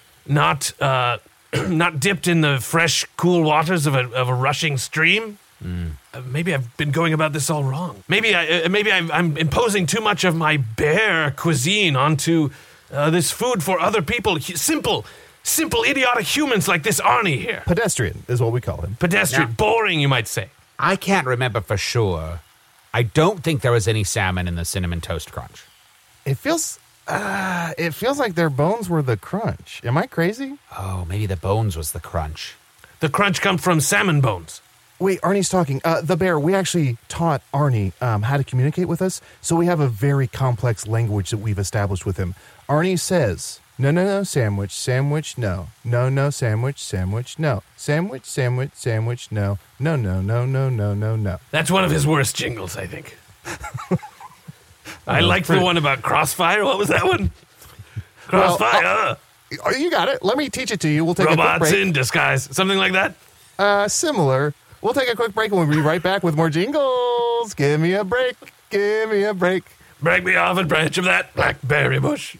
not uh, not dipped in the fresh, cool waters of a of a rushing stream. Uh, maybe I've been going about this all wrong. Maybe I uh, maybe I've, I'm imposing too much of my bear cuisine onto uh, this food for other people. Hu- Simple, simple, idiotic humans like this Arnie here. Pedestrian is what we call him. Pedestrian, Yeah. boring, you might say. I can't remember for sure. I don't think there was any salmon in the cinnamon toast crunch. It feels, uh, it feels like their bones were the crunch. Am I crazy? Oh, maybe the bones was the crunch. The crunch comes from salmon bones. Wait, Arnie's talking. Uh, the bear, we actually taught Arnie um, how to communicate with us, so we have a very complex language that we've established with him. Arnie says, no, no, no, sandwich, sandwich, no. No, no, sandwich, sandwich, no. Sandwich, sandwich, sandwich, no. No, no, no, no, no, no, no. That's one of his worst jingles, I think. I like the one about Crossfire. What was that one? Crossfire. Oh, you got it. Let me teach it to you. We'll take a Robots quick break. in disguise. Something like that. Uh, similar. We'll take a quick break and we'll be right back with more jingles. Give me a break. Give me a break. Break me off a branch of that blackberry bush.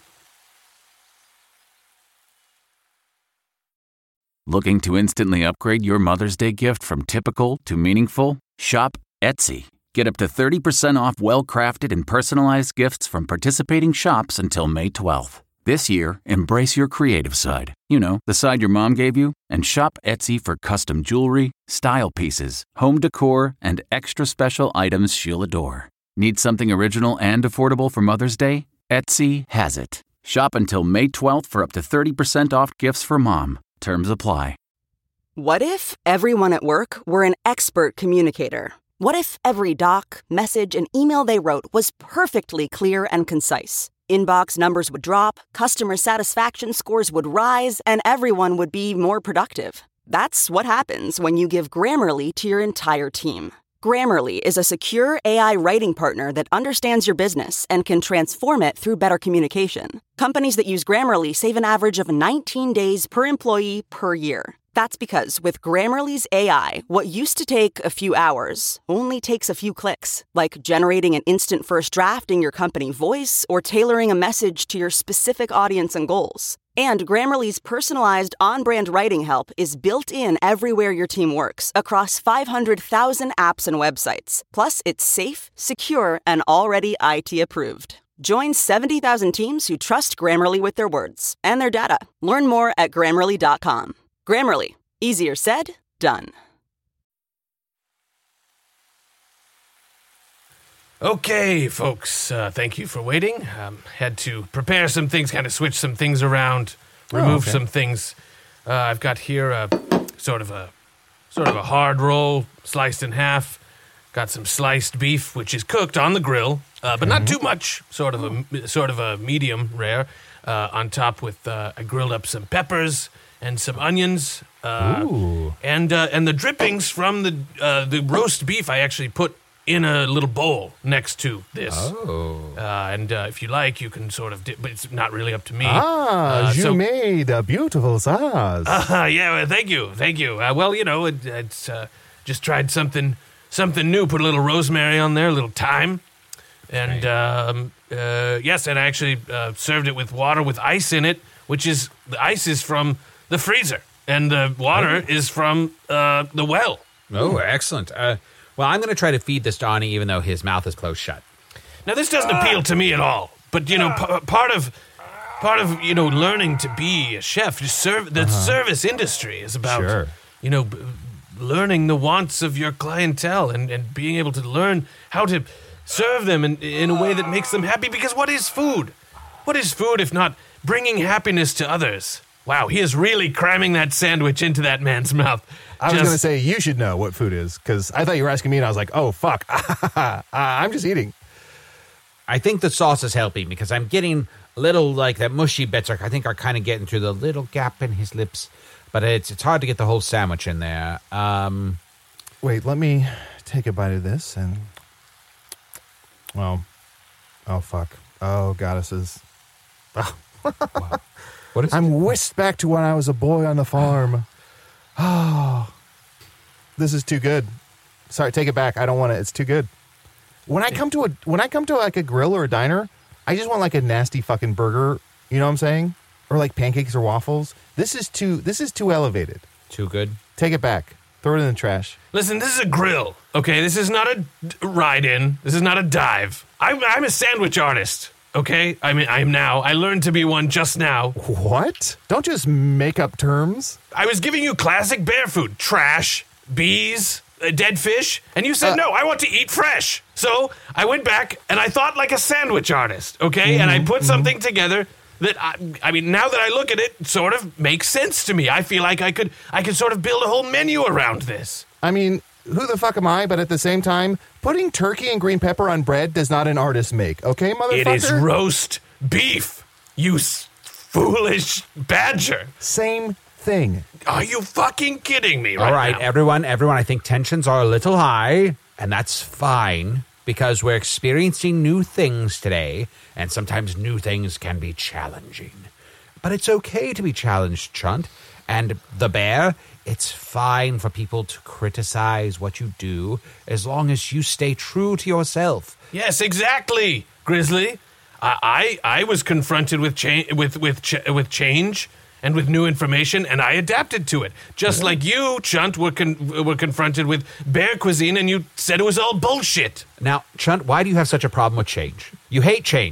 Looking to instantly upgrade your Mother's Day gift from typical to meaningful? Shop Etsy. Get up to thirty percent off well-crafted and personalized gifts from participating shops until May twelfth. This year, embrace your creative side. You know, the side your mom gave you. And shop Etsy for custom jewelry, style pieces, home decor, and extra special items she'll adore. Need something original and affordable for Mother's Day? Etsy has it. Shop until May twelfth for up to thirty percent off gifts for mom. Terms apply. What if everyone at work were an expert communicator? What if every doc, message, and email they wrote was perfectly clear and concise? Inbox numbers would drop, customer satisfaction scores would rise, and everyone would be more productive. That's what happens when you give Grammarly to your entire team. Grammarly is a secure A I writing partner that understands your business and can transform it through better communication. Companies that use Grammarly save an average of nineteen days per employee per year. That's because with Grammarly's A I, what used to take a few hours only takes a few clicks, like generating an instant first draft in your company voice or tailoring a message to your specific audience and goals. And Grammarly's personalized on-brand writing help is built in everywhere your team works, across five hundred thousand apps and websites. Plus, it's safe, secure, and already I T approved. Join seventy thousand teams who trust Grammarly with their words and their data. Learn more at Grammarly dot com. Grammarly. Easier said, done. Okay, folks, uh, thank you for waiting. Um, had to prepare some things, kind of switch some things around, remove oh, okay. some things. Uh, I've got here a sort of a sort of a hard roll, sliced in half. Got some sliced beef, which is cooked on the grill, uh, but not too much. Sort of a sort of a medium rare. Uh, on top with uh, I grilled up some peppers and some onions. Uh, Ooh. And uh, and the drippings from the uh, the roast beef I actually put in a little bowl next to this. Oh. Uh, and uh, if you like, you can sort of dip, but it's not really up to me. Ah, uh, you so, made a beautiful sauce. Uh, yeah, well, thank you, thank you. Uh, well, you know, it, it's uh, just tried something something new. Put a little rosemary on there, a little thyme. And, um, uh, yes, and I actually uh, served it with water with ice in it, which is, the ice is from the freezer, and the water oh. is from uh, the well. Oh, excellent. Uh, well, I'm going to try to feed this Donnie, even though his mouth is closed shut. Now, this doesn't appeal to me at all, but, you know, p- part of, part of, you know, learning to be a chef, just serve, the uh-huh. service industry is about, sure. you know, b- learning the wants of your clientele and, and being able to learn how to serve them in, in a way that makes them happy, because what is food? What is food if not bringing happiness to others? Wow, he is really cramming that sandwich into that man's mouth. I was Just- going to say, you should know what food is, because I thought you were asking me, and I was like, oh, fuck. uh, I'm just eating. I think the sauce is helping, because I'm getting a little, like, that mushy bits are, I think, are kind of getting through the little gap in his lips. But it's it's hard to get the whole sandwich in there. Um, Wait, let me take a bite of this, and... Well, oh, fuck. Oh, goddesses. Oh. what is I'm whisked back to when I was a boy on the farm. Oh, this is too good. Sorry, take it back. I don't want it. It's too good. When I come to a when I come to like a grill or a diner, I just want like a nasty fucking burger. You know what I'm saying? Or like pancakes or waffles. This is too. This is too elevated. Too good. Take it back. Throw it in the trash. Listen, this is a grill, okay? This is not a d- ride-in. This is not a dive. I'm, I'm a sandwich artist, okay? I mean, I am now. I learned to be one just now. What? Don't just make up terms. I was giving you classic bear food. Trash, bees, uh, dead fish, and you said, Uh, no, I want to eat fresh. So I went back, and I thought like a sandwich artist, okay? Mm-hmm, and I put mm-hmm. something together that, I, I mean, now that I look at it, it sort of makes sense to me. I feel like I could, I could sort of build a whole menu around this. I mean, who the fuck am I? But at the same time, putting turkey and green pepper on bread does not an artist make. Okay, motherfucker? It is roast beef, you s- foolish badger. Same thing. Are you fucking kidding me right All right, now? everyone, everyone, I think tensions are a little high, and that's fine, because we're experiencing new things today, and sometimes new things can be challenging. But it's okay to be challenged, Chunt. And the bear, it's fine for people to criticize what you do, as long as you stay true to yourself. Yes, exactly, Grizzly. I I, I was confronted with cha- with with ch- with change and with new information, and I adapted to it. Just like you, Chunt, were con- were confronted with bear cuisine, and you said it was all bullshit. Now, Chunt, why do you have such a problem with change? You hate change.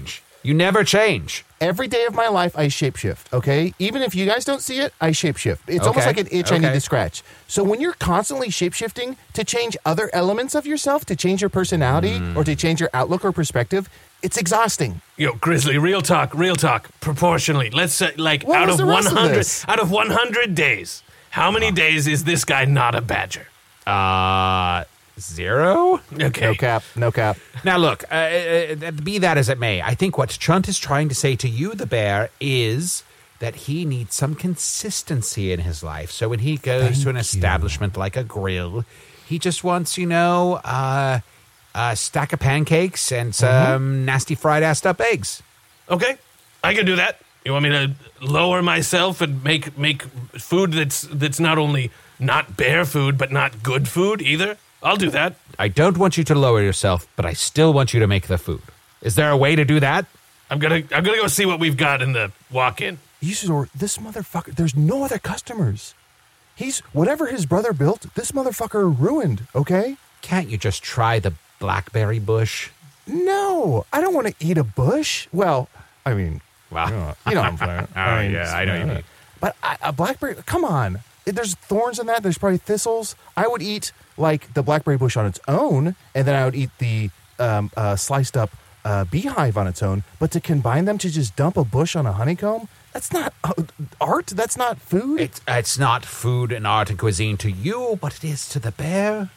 You never change. Every day of my life, I shapeshift, okay? Even if you guys don't see it, I shapeshift. It's Okay. almost like an itch I Okay. need to scratch. So when you're constantly shapeshifting to change other elements of yourself, to change your personality, Hmm. or to change your outlook or perspective, it's exhausting. Yo, Grizzly, real talk, real talk. Proportionally, let's say, like, What out was of the one rest of hundred, this? out of one hundred days, how many days is this guy not a badger? Uh, zero? Okay. No cap, no cap. Now, look, uh, uh, be that as it may, I think what Chunt is trying to say to you, the bear, is that he needs some consistency in his life. So when he goes Thank to an you. establishment like a grill, he just wants, you know, uh, a stack of pancakes and some Mm-hmm. nasty fried assed up eggs. Okay, I can do that. You want me to lower myself and make make food that's that's not only not bear food, but not good food either? I'll do that. I don't want you to lower yourself, but I still want you to make the food. Is there a way to do that? I'm gonna I'm gonna go see what we've got in the walk-in. Usador, this motherfucker, there's no other customers. He's, whatever his brother built, this motherfucker ruined, okay? Can't you just try the blackberry bush? No, I don't want to eat a bush. Well, I mean, Wow. you know, you know what I'm saying. Oh, I mean, yeah, I know what you mean. But I, a blackberry, come on. There's thorns in that. There's probably thistles. I would eat, like, the blackberry bush on its own, and then I would eat the um, uh, sliced up uh, beehive on its own. But to combine them to just dump a bush on a honeycomb, that's not uh, art. That's not food. It's, it's not food and art and cuisine to you, but it is to the bear.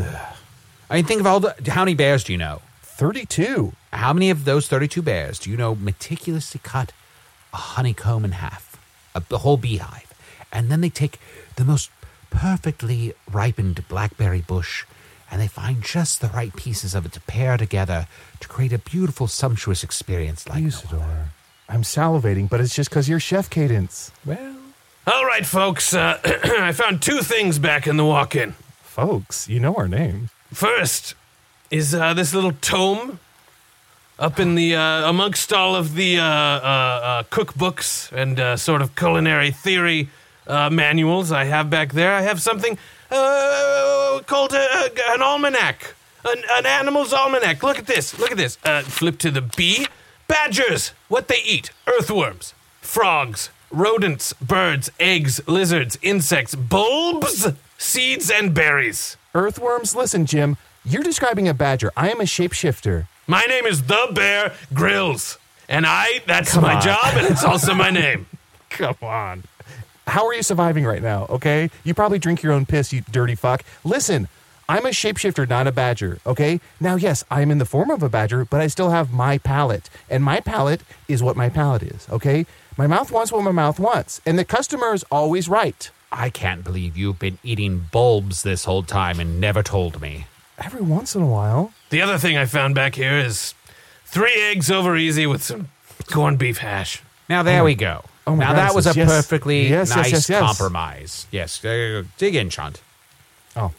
I mean, think of all the... How many bears do you know? thirty-two. How many of those thirty-two bears do you know meticulously cut a honeycomb in half, a, the whole beehive, and then they take the most perfectly ripened blackberry bush and they find just the right pieces of it to pair together to create a beautiful, sumptuous experience like no other. Usador, I'm salivating, but it's just because you're Chef Cadence. Well, All right, folks. Uh, I found two things back in the walk-in. Folks, you know our name. First is uh, this little tome up in the uh, amongst all of the uh, uh, uh, cookbooks and uh, sort of culinary theory uh, manuals I have back there. I have something uh, called a, an almanac, an, an animal's almanac. Look at this. Look at this. Uh, flip to the B. Badgers. What they eat: earthworms, frogs, rodents, birds, eggs, lizards, insects, bulbs, seeds, and berries. Earthworms, listen, Jim. You're describing a badger. I am a shapeshifter. My name is The Bear Grylls, and I, that's Come my on. job, and it's also my name. Come on. How are you surviving right now, okay? You probably drink your own piss, you dirty fuck. Listen, I'm a shapeshifter, not a badger, okay? Now, yes, I'm in the form of a badger, but I still have my palate. And my palate is what my palate is, okay? My mouth wants what my mouth wants. And the customer is always right. I can't believe you've been eating bulbs this whole time and never told me. Every once in a while. The other thing I found back here is three eggs over easy with some corned beef hash. Now, there we go. Oh my now, God, that was a yes, perfectly yes, yes, nice yes, yes. compromise. Yes, uh, dig in, Chunt. Oh.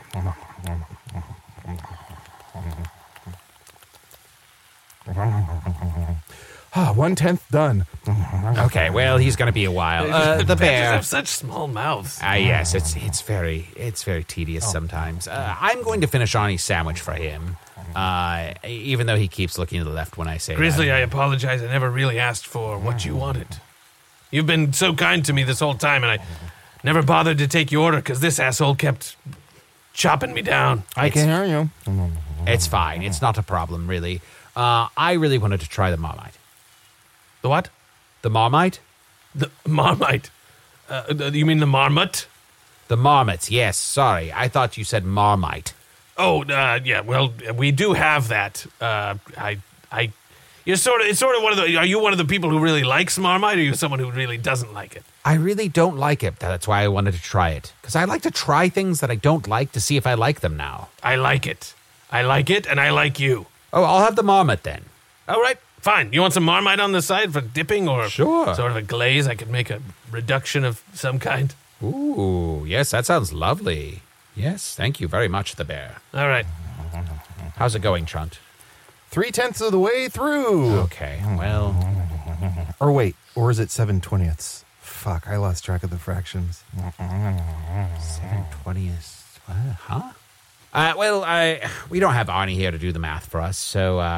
Ah, one-tenth done. Okay, well, he's going to be a while. Uh, the Badgers bear. have such small mouths. Ah, yes, it's it's very it's very tedious sometimes. Uh, I'm going to finish Arnie's sandwich for him, uh, even though he keeps looking to the left when I say Grizzly, that. I apologize. I never really asked for what you wanted. You've been so kind to me this whole time, and I never bothered to take your order because this asshole kept chopping me down. I can hear you. It's fine. It's not a problem, really. Uh, I really wanted to try the Marmite. The what? The Marmite? The Marmite. Uh, th- you mean the Marmot? The Marmots, yes. Sorry, I thought you said Marmite. Oh, uh, yeah. Well, we do have that. Uh, I, I, you're sort of. It's sort of one of the. Are you one of the people who really likes Marmite, or are you someone who really doesn't like it? I really don't like it. That's why I wanted to try it. Because I like to try things that I don't like to see if I like them now. I like it. I like it, and I like you. Oh, I'll have the Marmot then. All right, fine. You want some Marmite on the side for dipping, or Sure. sort of a glaze? I could make a reduction of some kind. Ooh, yes, that sounds lovely. Yes, thank you very much, the bear. All right. How's it going, Chunt? Three-tenths of the way through. Okay, well, Or wait, or is it seven twentieths? Fuck, I lost track of the fractions. seven twentieths. What? Huh? Uh, well, I we don't have Arnie here to do the math for us, so uh,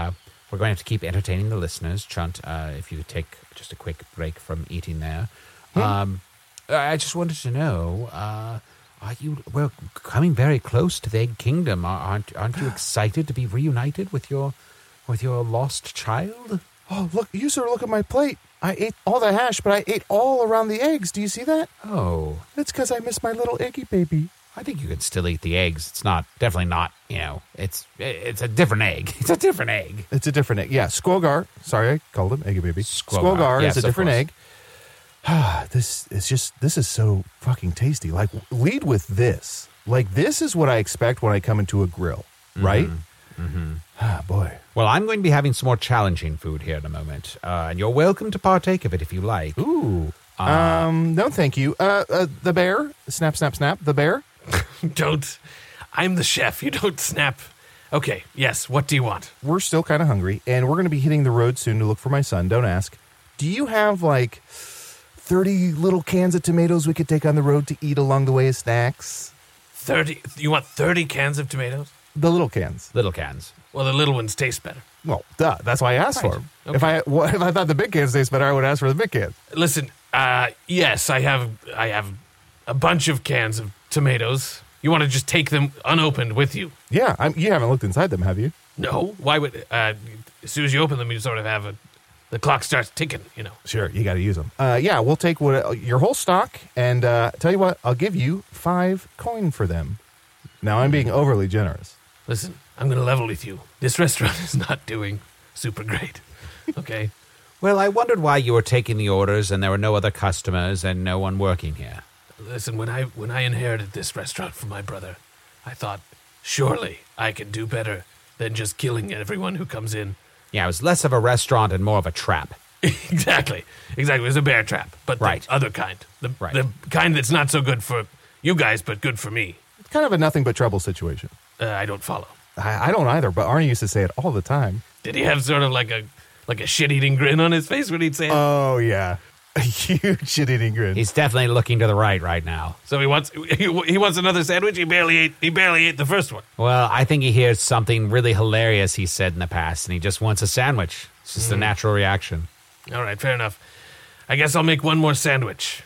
we're going to have to keep entertaining the listeners. Chunt, uh, if you could take just a quick break from eating there. Hmm? Um, I just wanted to know, uh, are you, we're coming very close to the Egg Kingdom. Aren't, aren't you excited to be reunited with your, with your lost child? Oh, look, you sort of look at my plate. I ate all the hash, but I ate all around the eggs. Do you see that? Oh. It's because I miss my little eggy baby. I think you can still eat the eggs. It's not, definitely not, you know, it's it's a different egg. It's a different egg. It's a different egg. Yeah, Squogar. Sorry, I called him eggy baby. Squogar, Squogar yes, is a of different course. egg. This is just, this is so fucking tasty. Like, lead with this. Like, this is what I expect when I come into a grill, right? Mm-hmm. Ah, boy. Well, I'm going to be having some more challenging food here in a moment, uh, and you're welcome to partake of it if you like. Ooh. Um, no, thank you. Uh, uh, the bear. Snap, snap, snap. The bear. Don't. I'm the chef. You don't snap. Okay, yes, what do you want? We're still kind of hungry, and we're going to be hitting the road soon to look for my son. Don't ask. Do you have, like, thirty little cans of tomatoes we could take on the road to eat along the way as snacks? thirty? You want thirty cans of tomatoes? The little cans. Little cans. Well, the little ones taste better. Well, duh. That's why I asked Right. for them. Okay. If I well, if I thought the big cans taste better, I would ask for the big cans. Listen, uh, yes, I have I have a bunch of cans of tomatoes. You want to just take them unopened with you? Yeah, I'm, you haven't looked inside them, have you? No. Why would? Uh, as soon as you open them, you sort of have a. The clock starts ticking. You know. Sure, you got to use them. Uh, yeah, we'll take what your whole stock, and uh, tell you what, I'll give you five coin for them. Now I'm being overly generous. Listen, I'm going to level with you. This restaurant is not doing super great. Okay. Well, I wondered why you were taking the orders and there were no other customers and no one working here. Listen, when I when I inherited this restaurant from my brother, I thought surely I could do better than just killing everyone who comes in. Yeah, it was less of a restaurant and more of a trap. Exactly. Exactly. It was a bear trap, but Right. the other kind. The, Right. the kind that's not so good for you guys, but good for me. It's kind of a nothing but trouble situation. Uh, I don't follow. I, I don't either, but Arnie used to say it all the time. Did he have sort of like a like a shit-eating grin on his face when he'd say it? Oh, yeah. A huge shit-eating grin. He's definitely looking to the right right now. So he wants he, he wants another sandwich. He barely ate. He barely ate the first one. Well, I think he hears something really hilarious he said in the past and he just wants a sandwich. It's just a natural reaction. All right, fair enough. I guess I'll make one more sandwich.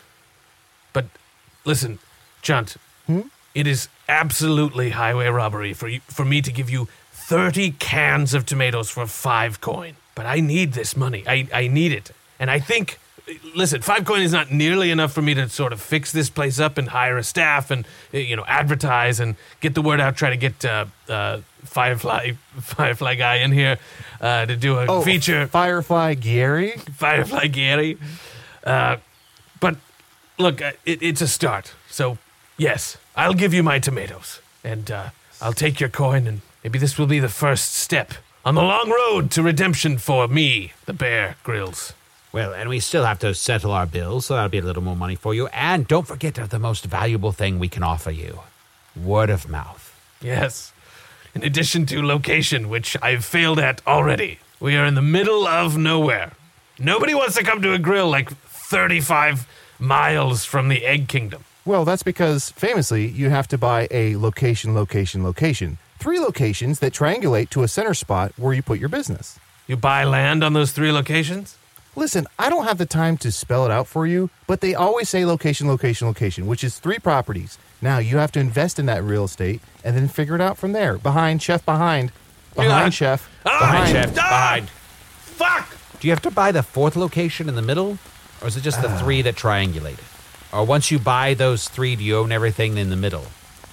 But listen, Chunt, it is absolutely highway robbery for you, for me to give you thirty cans of tomatoes for five coin. But I need this money. I, I need it. And I think, listen, five coin is not nearly enough for me to sort of fix this place up and hire a staff and, you know, advertise and get the word out, try to get uh, uh, Firefly Firefly guy in here uh, to do a oh, feature. Firefly Gary? Firefly Gary. Uh, but look, uh, it, it's a start. So, yes, I'll give you my tomatoes. And uh, I'll take your coin, and maybe this will be the first step on the long road to redemption for me, the Bear Grylls. Well, and we still have to settle our bills, so that'll be a little more money for you. And don't forget the most valuable thing we can offer you. Word of mouth. Yes. In addition to location, which I've failed at already. We are in the middle of nowhere. Nobody wants to come to a grill like thirty-five miles from the Egg Kingdom. Well, that's because, famously, you have to buy a location, location, location. Three locations that triangulate to a center spot where you put your business. You buy land on those three locations? Listen, I don't have the time to spell it out for you, but they always say location, location, location, which is three properties. Now, you have to invest in that real estate and then figure it out from there. Behind, chef, behind. Behind, Yeah. chef. Ah, behind. Chef, ah! behind. Fuck! Do you have to buy the fourth location in the middle? Or is it just the three that triangulate? Or once you buy those three, do you own everything in the middle?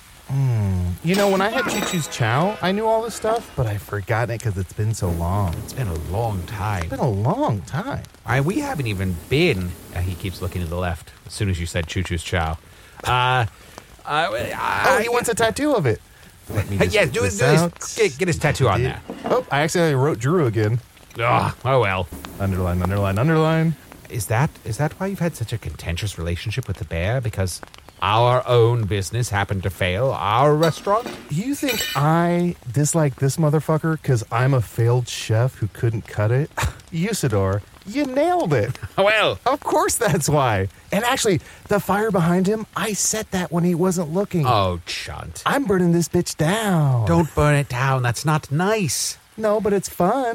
You know, when I had Choo Choo's Chow, I knew all this stuff, but I've forgotten it because it's been so long. It's been a long time. It's been a long time. I, we haven't even been. Uh, he keeps looking to the left as soon as you said Choo Choo's Chow. Uh, uh, I, Oh, he wants a tattoo of it. Let me just yeah, get do, do this his, out. get, get his tattoo on there. Oh, I accidentally wrote Drew again. Oh, oh well. Underline, underline, underline. Is that is that why you've had such a contentious relationship with the bear? Because our own business happened to fail our restaurant? You think I dislike this motherfucker because I'm a failed chef who couldn't cut it? Usador, you nailed it. Well, Of course that's why. And actually, the fire behind him, I set that when he wasn't looking. oh, Chunt. I'm burning this bitch down. Don't burn it down. That's not nice. No, but it's fun.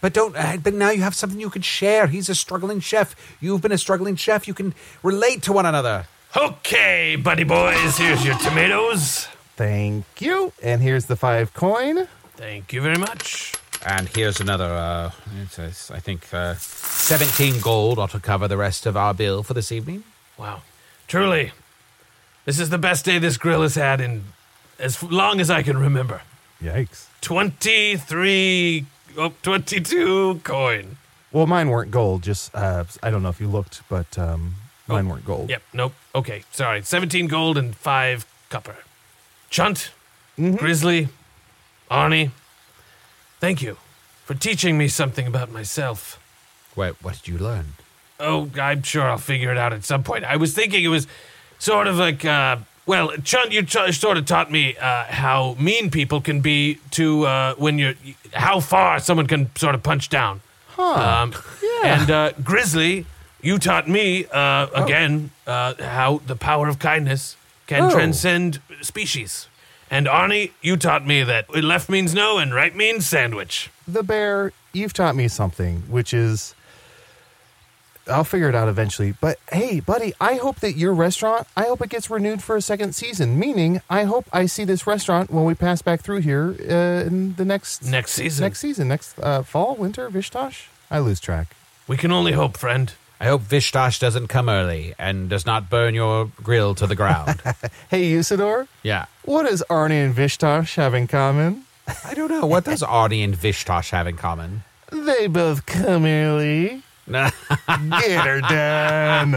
But don't. Uh, but now you have something you could share. He's a struggling chef. You've been a struggling chef. You can relate to one another. Okay, buddy boys, here's your tomatoes. Thank you. And here's the five coin. Thank you very much. And here's another, uh, it's, it's, I think, uh, seventeen gold ought to cover the rest of our bill for this evening. Wow. Truly, this is the best day this grill has had in as long as I can remember. Yikes. twenty-three, oh, twenty-two coin. Well, mine weren't gold. Just, uh, I don't know if you looked, but um, mine oh, weren't gold. Yep, nope. Okay, sorry. seventeen gold and five copper. Chunt, mm-hmm. Grizzly, Arnie, thank you for teaching me something about myself. Wait, what did you learn? Oh, I'm sure I'll figure it out at some point. I was thinking it was sort of like, uh, well, Chunt, you ch- sort of taught me uh, how mean people can be to uh, when you're, how far someone can sort of punch down. Huh. Um, yeah. And uh, Grizzly, you taught me, uh, again, uh, how the power of kindness can Oh. transcend species. And Arnie, you taught me that left means no and right means sandwich. The bear, you've taught me something, which is, I'll figure it out eventually. But hey, buddy, I hope that your restaurant, I hope it gets renewed for a second season. Meaning, I hope I see this restaurant when we pass back through here uh, in the next Next season. Next season, next uh, fall, winter, Vishtosh. I lose track. We can only hope, friend. I hope Vishtosh doesn't come early and does not burn your grill to the ground. Hey, Usador, Yeah. what does Arnie and Vishtosh have in common? I don't know. What does Arnie and Vishtosh have in common? They both come early. Get her done.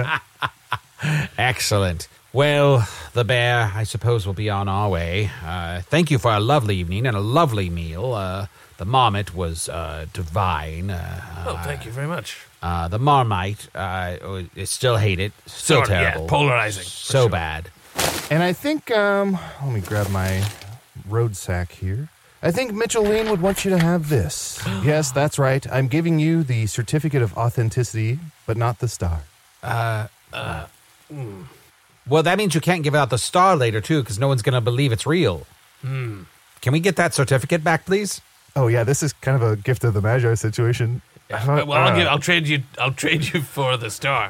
Excellent. Well, the bear, I suppose, will be on our way. Uh, thank you for a lovely evening and a lovely meal. Uh, the marmot was uh, divine. Uh, Oh, thank you very much. Uh, the marmite, uh, I still hate it. Still Sort of, yeah, terrible. polarizing, for So sure. bad. And I think, um, let me grab my road sack here. I think Mitchell Lane would want you to have this. Yes, that's right. I'm giving you the certificate of authenticity, but not the star. Uh, uh, mm. Well, that means you can't give out the star later, too, because no one's going to believe it's real. Hmm. Can we get that certificate back, please? Oh, yeah, this is kind of a gift of the Magi situation. Yeah, Uh, well, I'll, uh, give, I'll trade you. I'll trade you for the star,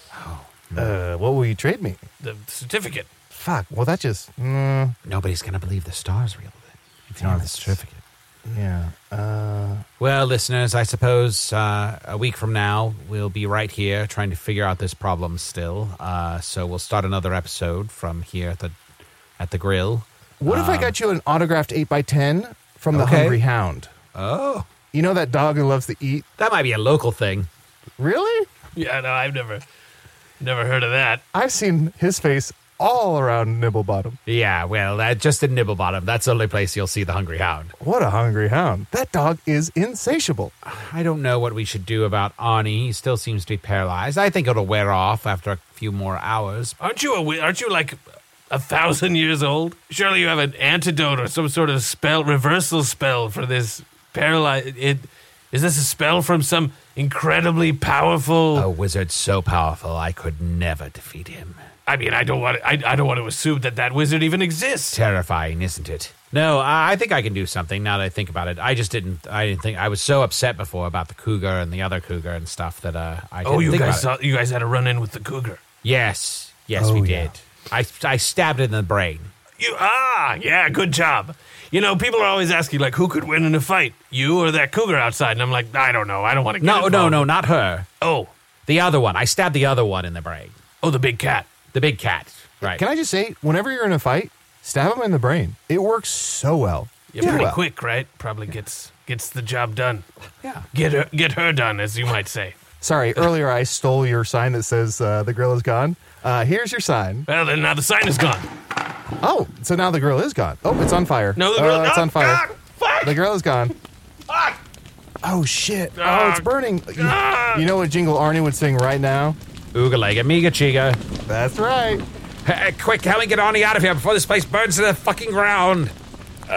Uh, what will you trade me? the certificate. Fuck, well, that just... Mm, Nobody's going to believe the star's real, then, if you don't have the certificate. yeah. Uh, Well, listeners, I suppose uh, a week from now, we'll be right here trying to figure out this problem still. Uh, so we'll start another episode from here at the at the grill. what if I Um, got you an autographed eight by ten from the Okay. Hungry Hound? Oh, You know that dog who loves to eat? that might be a local thing. Really? Yeah, no, I've never, never heard of that. I've seen his face all around Nibblebottom. Yeah, well, uh, just in Nibblebottom. That's the only place you'll see the Hungry Hound. What a hungry hound. That dog is insatiable. I don't know what we should do about Arnie. He still seems to be paralyzed. I think it'll wear off after a few more hours. Aren't you a? wi- Aren't you like a thousand years old? Surely you have an antidote or some sort of spell, reversal spell for this paralyzed. It is this a spell from some incredibly powerful? A wizard so powerful I could never defeat him. I mean, I don't want. I, I don't want to assume that that wizard even exists. Terrifying, isn't it? No, I I think I can do something now that I think about it. I just didn't. I didn't think. I was so upset before about the cougar and the other cougar and stuff that uh, I didn't Oh, you think guys about it. saw, you guys had a run in with the cougar. Yes, yes, Oh, we yeah. did. I I stabbed it in the brain. You ah yeah, good job. You know, people are always asking like, who could win in a fight, you or that cougar outside? And I'm like, I don't know. I don't want to. Get No, no, involved. no, not her. Oh, The other one. I stabbed the other one in the brain. oh, the big cat. The big cat. Right. Can I just say, whenever you're in a fight, stab him in the brain. It works so well. Yeah, Too pretty well. quick, right? Probably gets gets the job done. Yeah. Get her get her done, as you might say. Sorry, earlier I stole your sign that says uh, the grill is gone. Uh, here's your sign. Well, then now the sign is gone. Oh, so now the grill is gone. Oh, it's on fire. No, the grill. Uh, it's oh, on fire. God, fuck, The grill is gone. fuck. Oh, shit. Oh, Ah, it's burning. You, ah. you know what jingle Arnie would sing right now? Ooga lega, miga chiga. That's right. Hey, quick, help me get Arnie out of here before this place burns to the fucking ground. Uh,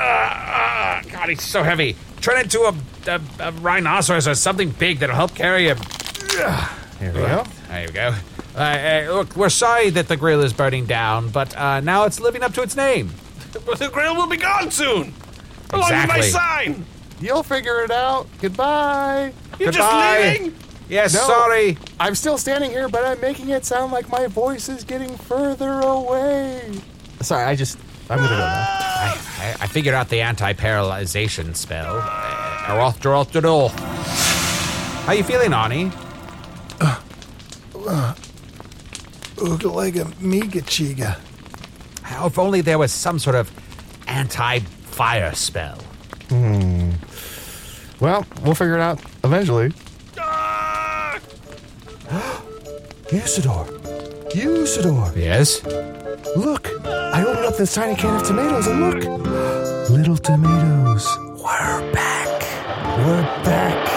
uh, God, he's so heavy. Turn into a, a, a rhinoceros or something big that'll help carry him. Here we go. There you go. Uh, uh, look, we're sorry that the grill is burning down, but uh, now it's living up to its name. But the grill will be gone soon. Along with my Exactly. sign. You'll figure it out. Goodbye. You're Goodbye. just leaving? Yes, No. sorry. I'm still standing here, but I'm making it sound like my voice is getting further away. Sorry, I just... I'm gonna go now. I, I, I figured out the anti-paralyzation spell. Uh, How you feeling, Ani? Ooga Miga Chiga. If only there was some sort of anti-fire spell. Hmm. Well, we'll figure it out eventually. Usador. Usador. Yes? Look, I opened up this tiny can of tomatoes and look. Little tomatoes. We're back. We're back.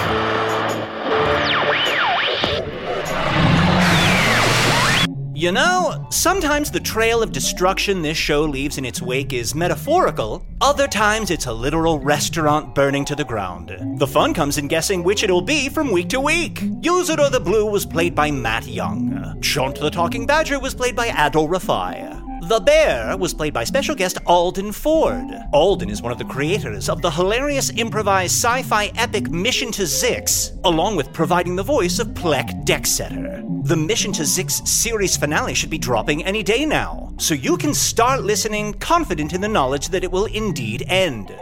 You know, sometimes the trail of destruction this show leaves in its wake is metaphorical. Other times it's a literal restaurant burning to the ground. The fun comes in guessing which it'll be from week to week. Usador the Blue was played by Matt Young. Chunt the Talking Badger was played by Adol Rafai. The Bear was played by special guest Alden Ford. Alden is one of the creators of the hilarious improvised sci-fi epic Mission to Zix, along with providing the voice of Plek Dexeter. The Mission to Zix series finale should be dropping any day now, so you can start listening confident in the knowledge that it will indeed end.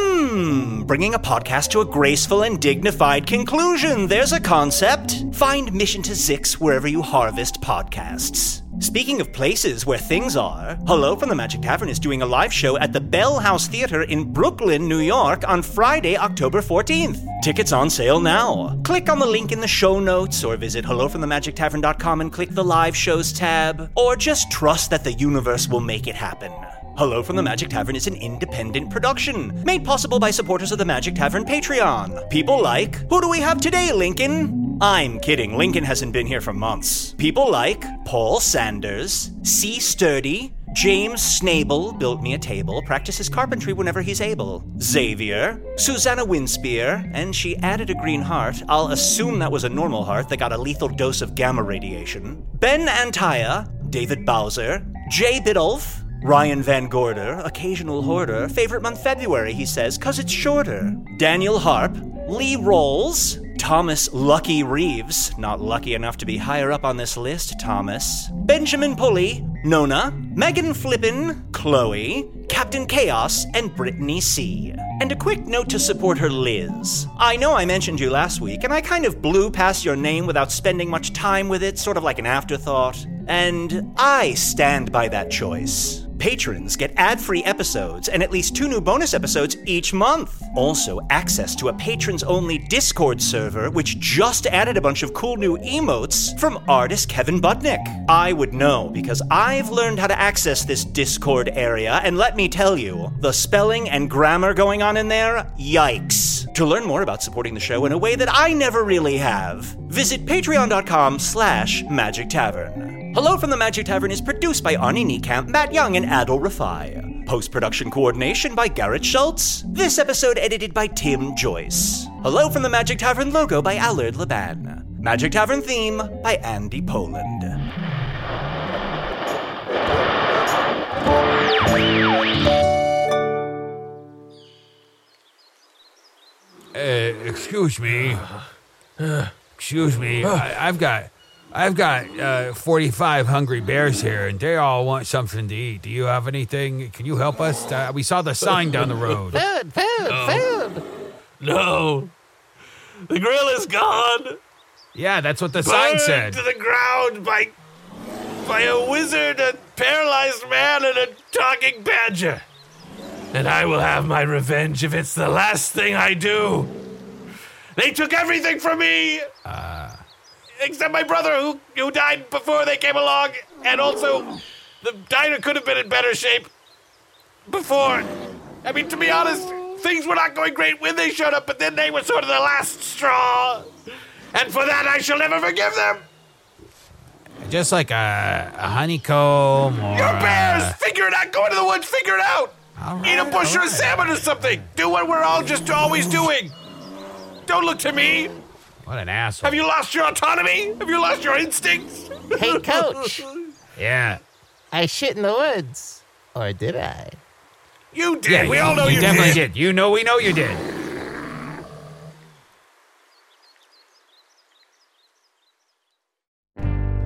Hmm, bringing a podcast to a graceful and dignified conclusion. There's a concept. Find Mission to Zix wherever you harvest podcasts. Speaking of places where things are, Hello from the Magic Tavern is doing a live show at the Bell House Theater in Brooklyn, New York on Friday, October fourteenth. Tickets on sale now. Click on the link in the show notes or visit hello from the magic tavern dot com and click the live shows tab, or just trust that the universe will make it happen. Hello from the Magic Tavern is an independent production, made possible by supporters of the Magic Tavern Patreon. People like, who do we have today, Lincoln? I'm kidding, Lincoln hasn't been here for months. People like Paul Sanders, C. Sturdy, James Snable, built me a table, practices carpentry whenever he's able. Xavier, Susanna Winspear, and she added a green heart. I'll assume that was a normal heart that got a lethal dose of gamma radiation. Ben Antaya, David Bowser, Jay Biddulph, Ryan Van Gorder, occasional hoarder, favorite month February, he says, cause it's shorter. Daniel Harp, Lee Rolls, Thomas Lucky Reeves, not lucky enough to be higher up on this list, Thomas. Benjamin Pulley, Nona, Megan Flippin, Chloe, Captain Chaos, and Brittany C. And a quick note to support her, Liz. I know I mentioned you last week, and I kind of blew past your name without spending much time with it, sort of like an afterthought. And I stand by that choice. Patrons get ad-free episodes and at least two new bonus episodes each month. Also, access to a patrons-only Discord server, which just added a bunch of cool new emotes from artist Kevin Butnick. I would know, because I've learned how to access this Discord area, and let me tell you, the spelling and grammar going on in there, yikes. To learn more about supporting the show in a way that I never really have, visit patreon.com slash Magic Tavern. Hello from the Magic Tavern is produced by Arnie Niekamp, Matt Young, and Adol Rafai. Post-production coordination by Garrett Schultz. This episode edited by Tim Joyce. Hello from the Magic Tavern logo by Allard Laban. Magic Tavern theme by Andy Poland. Uh, excuse me. Uh, excuse me. I, I've got... I've got uh, forty-five hungry bears here, and they all want something to eat. Do you have anything? Can you help us? Uh, we saw the sign down the road. Food, food, no. food. No. The grill is gone. Yeah, that's what the Burned sign said. to the ground by, by a wizard, a paralyzed man, and a talking badger. And I will have my revenge if it's the last thing I do. They took everything from me. Uh... Except my brother, who who died before they came along, and also the diner could have been in better shape before. I mean, to be honest, things were not going great when they showed up, but then they were sort of the last straw. And for that, I shall never forgive them. Just like a, a honeycomb or... Your bears! A... Figure it out! Go into the woods, figure it out! Right, Eat a bush or right. a salmon or something! Do what we're all just always doing! Don't look to me! What an asshole. Have you lost your autonomy? Have you lost your instincts? Hey, Coach. Yeah. I shit in the woods. Or did I? You did. Yeah, we you, all know you you definitely did. did. You know we know you did.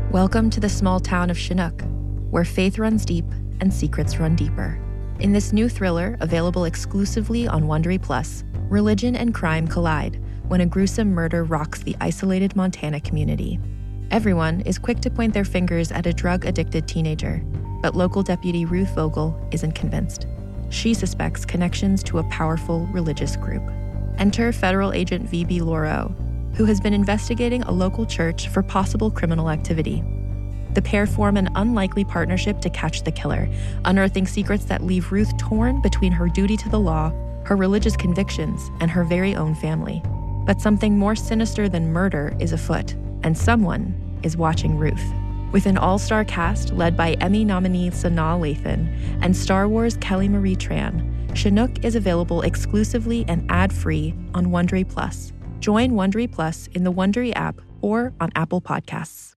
Welcome to the small town of Chinook, where faith runs deep and secrets run deeper. In this new thriller, available exclusively on Wondery Plus, religion and crime collide when a gruesome murder rocks the isolated Montana community. Everyone is quick to point their fingers at a drug-addicted teenager, but local deputy Ruth Vogel isn't convinced. She suspects connections to a powerful religious group. Enter federal agent V B Lauro, who has been investigating a local church for possible criminal activity. The pair form an unlikely partnership to catch the killer, unearthing secrets that leave Ruth torn between her duty to the law, her religious convictions, and her very own family. But something more sinister than murder is afoot, and someone is watching Ruth. With an all-star cast led by Emmy nominee Sanaa Lathan and Star Wars Kelly Marie Tran, Chinook is available exclusively and ad-free on Wondery Plus. Join Wondery Plus in the Wondery app or on Apple Podcasts.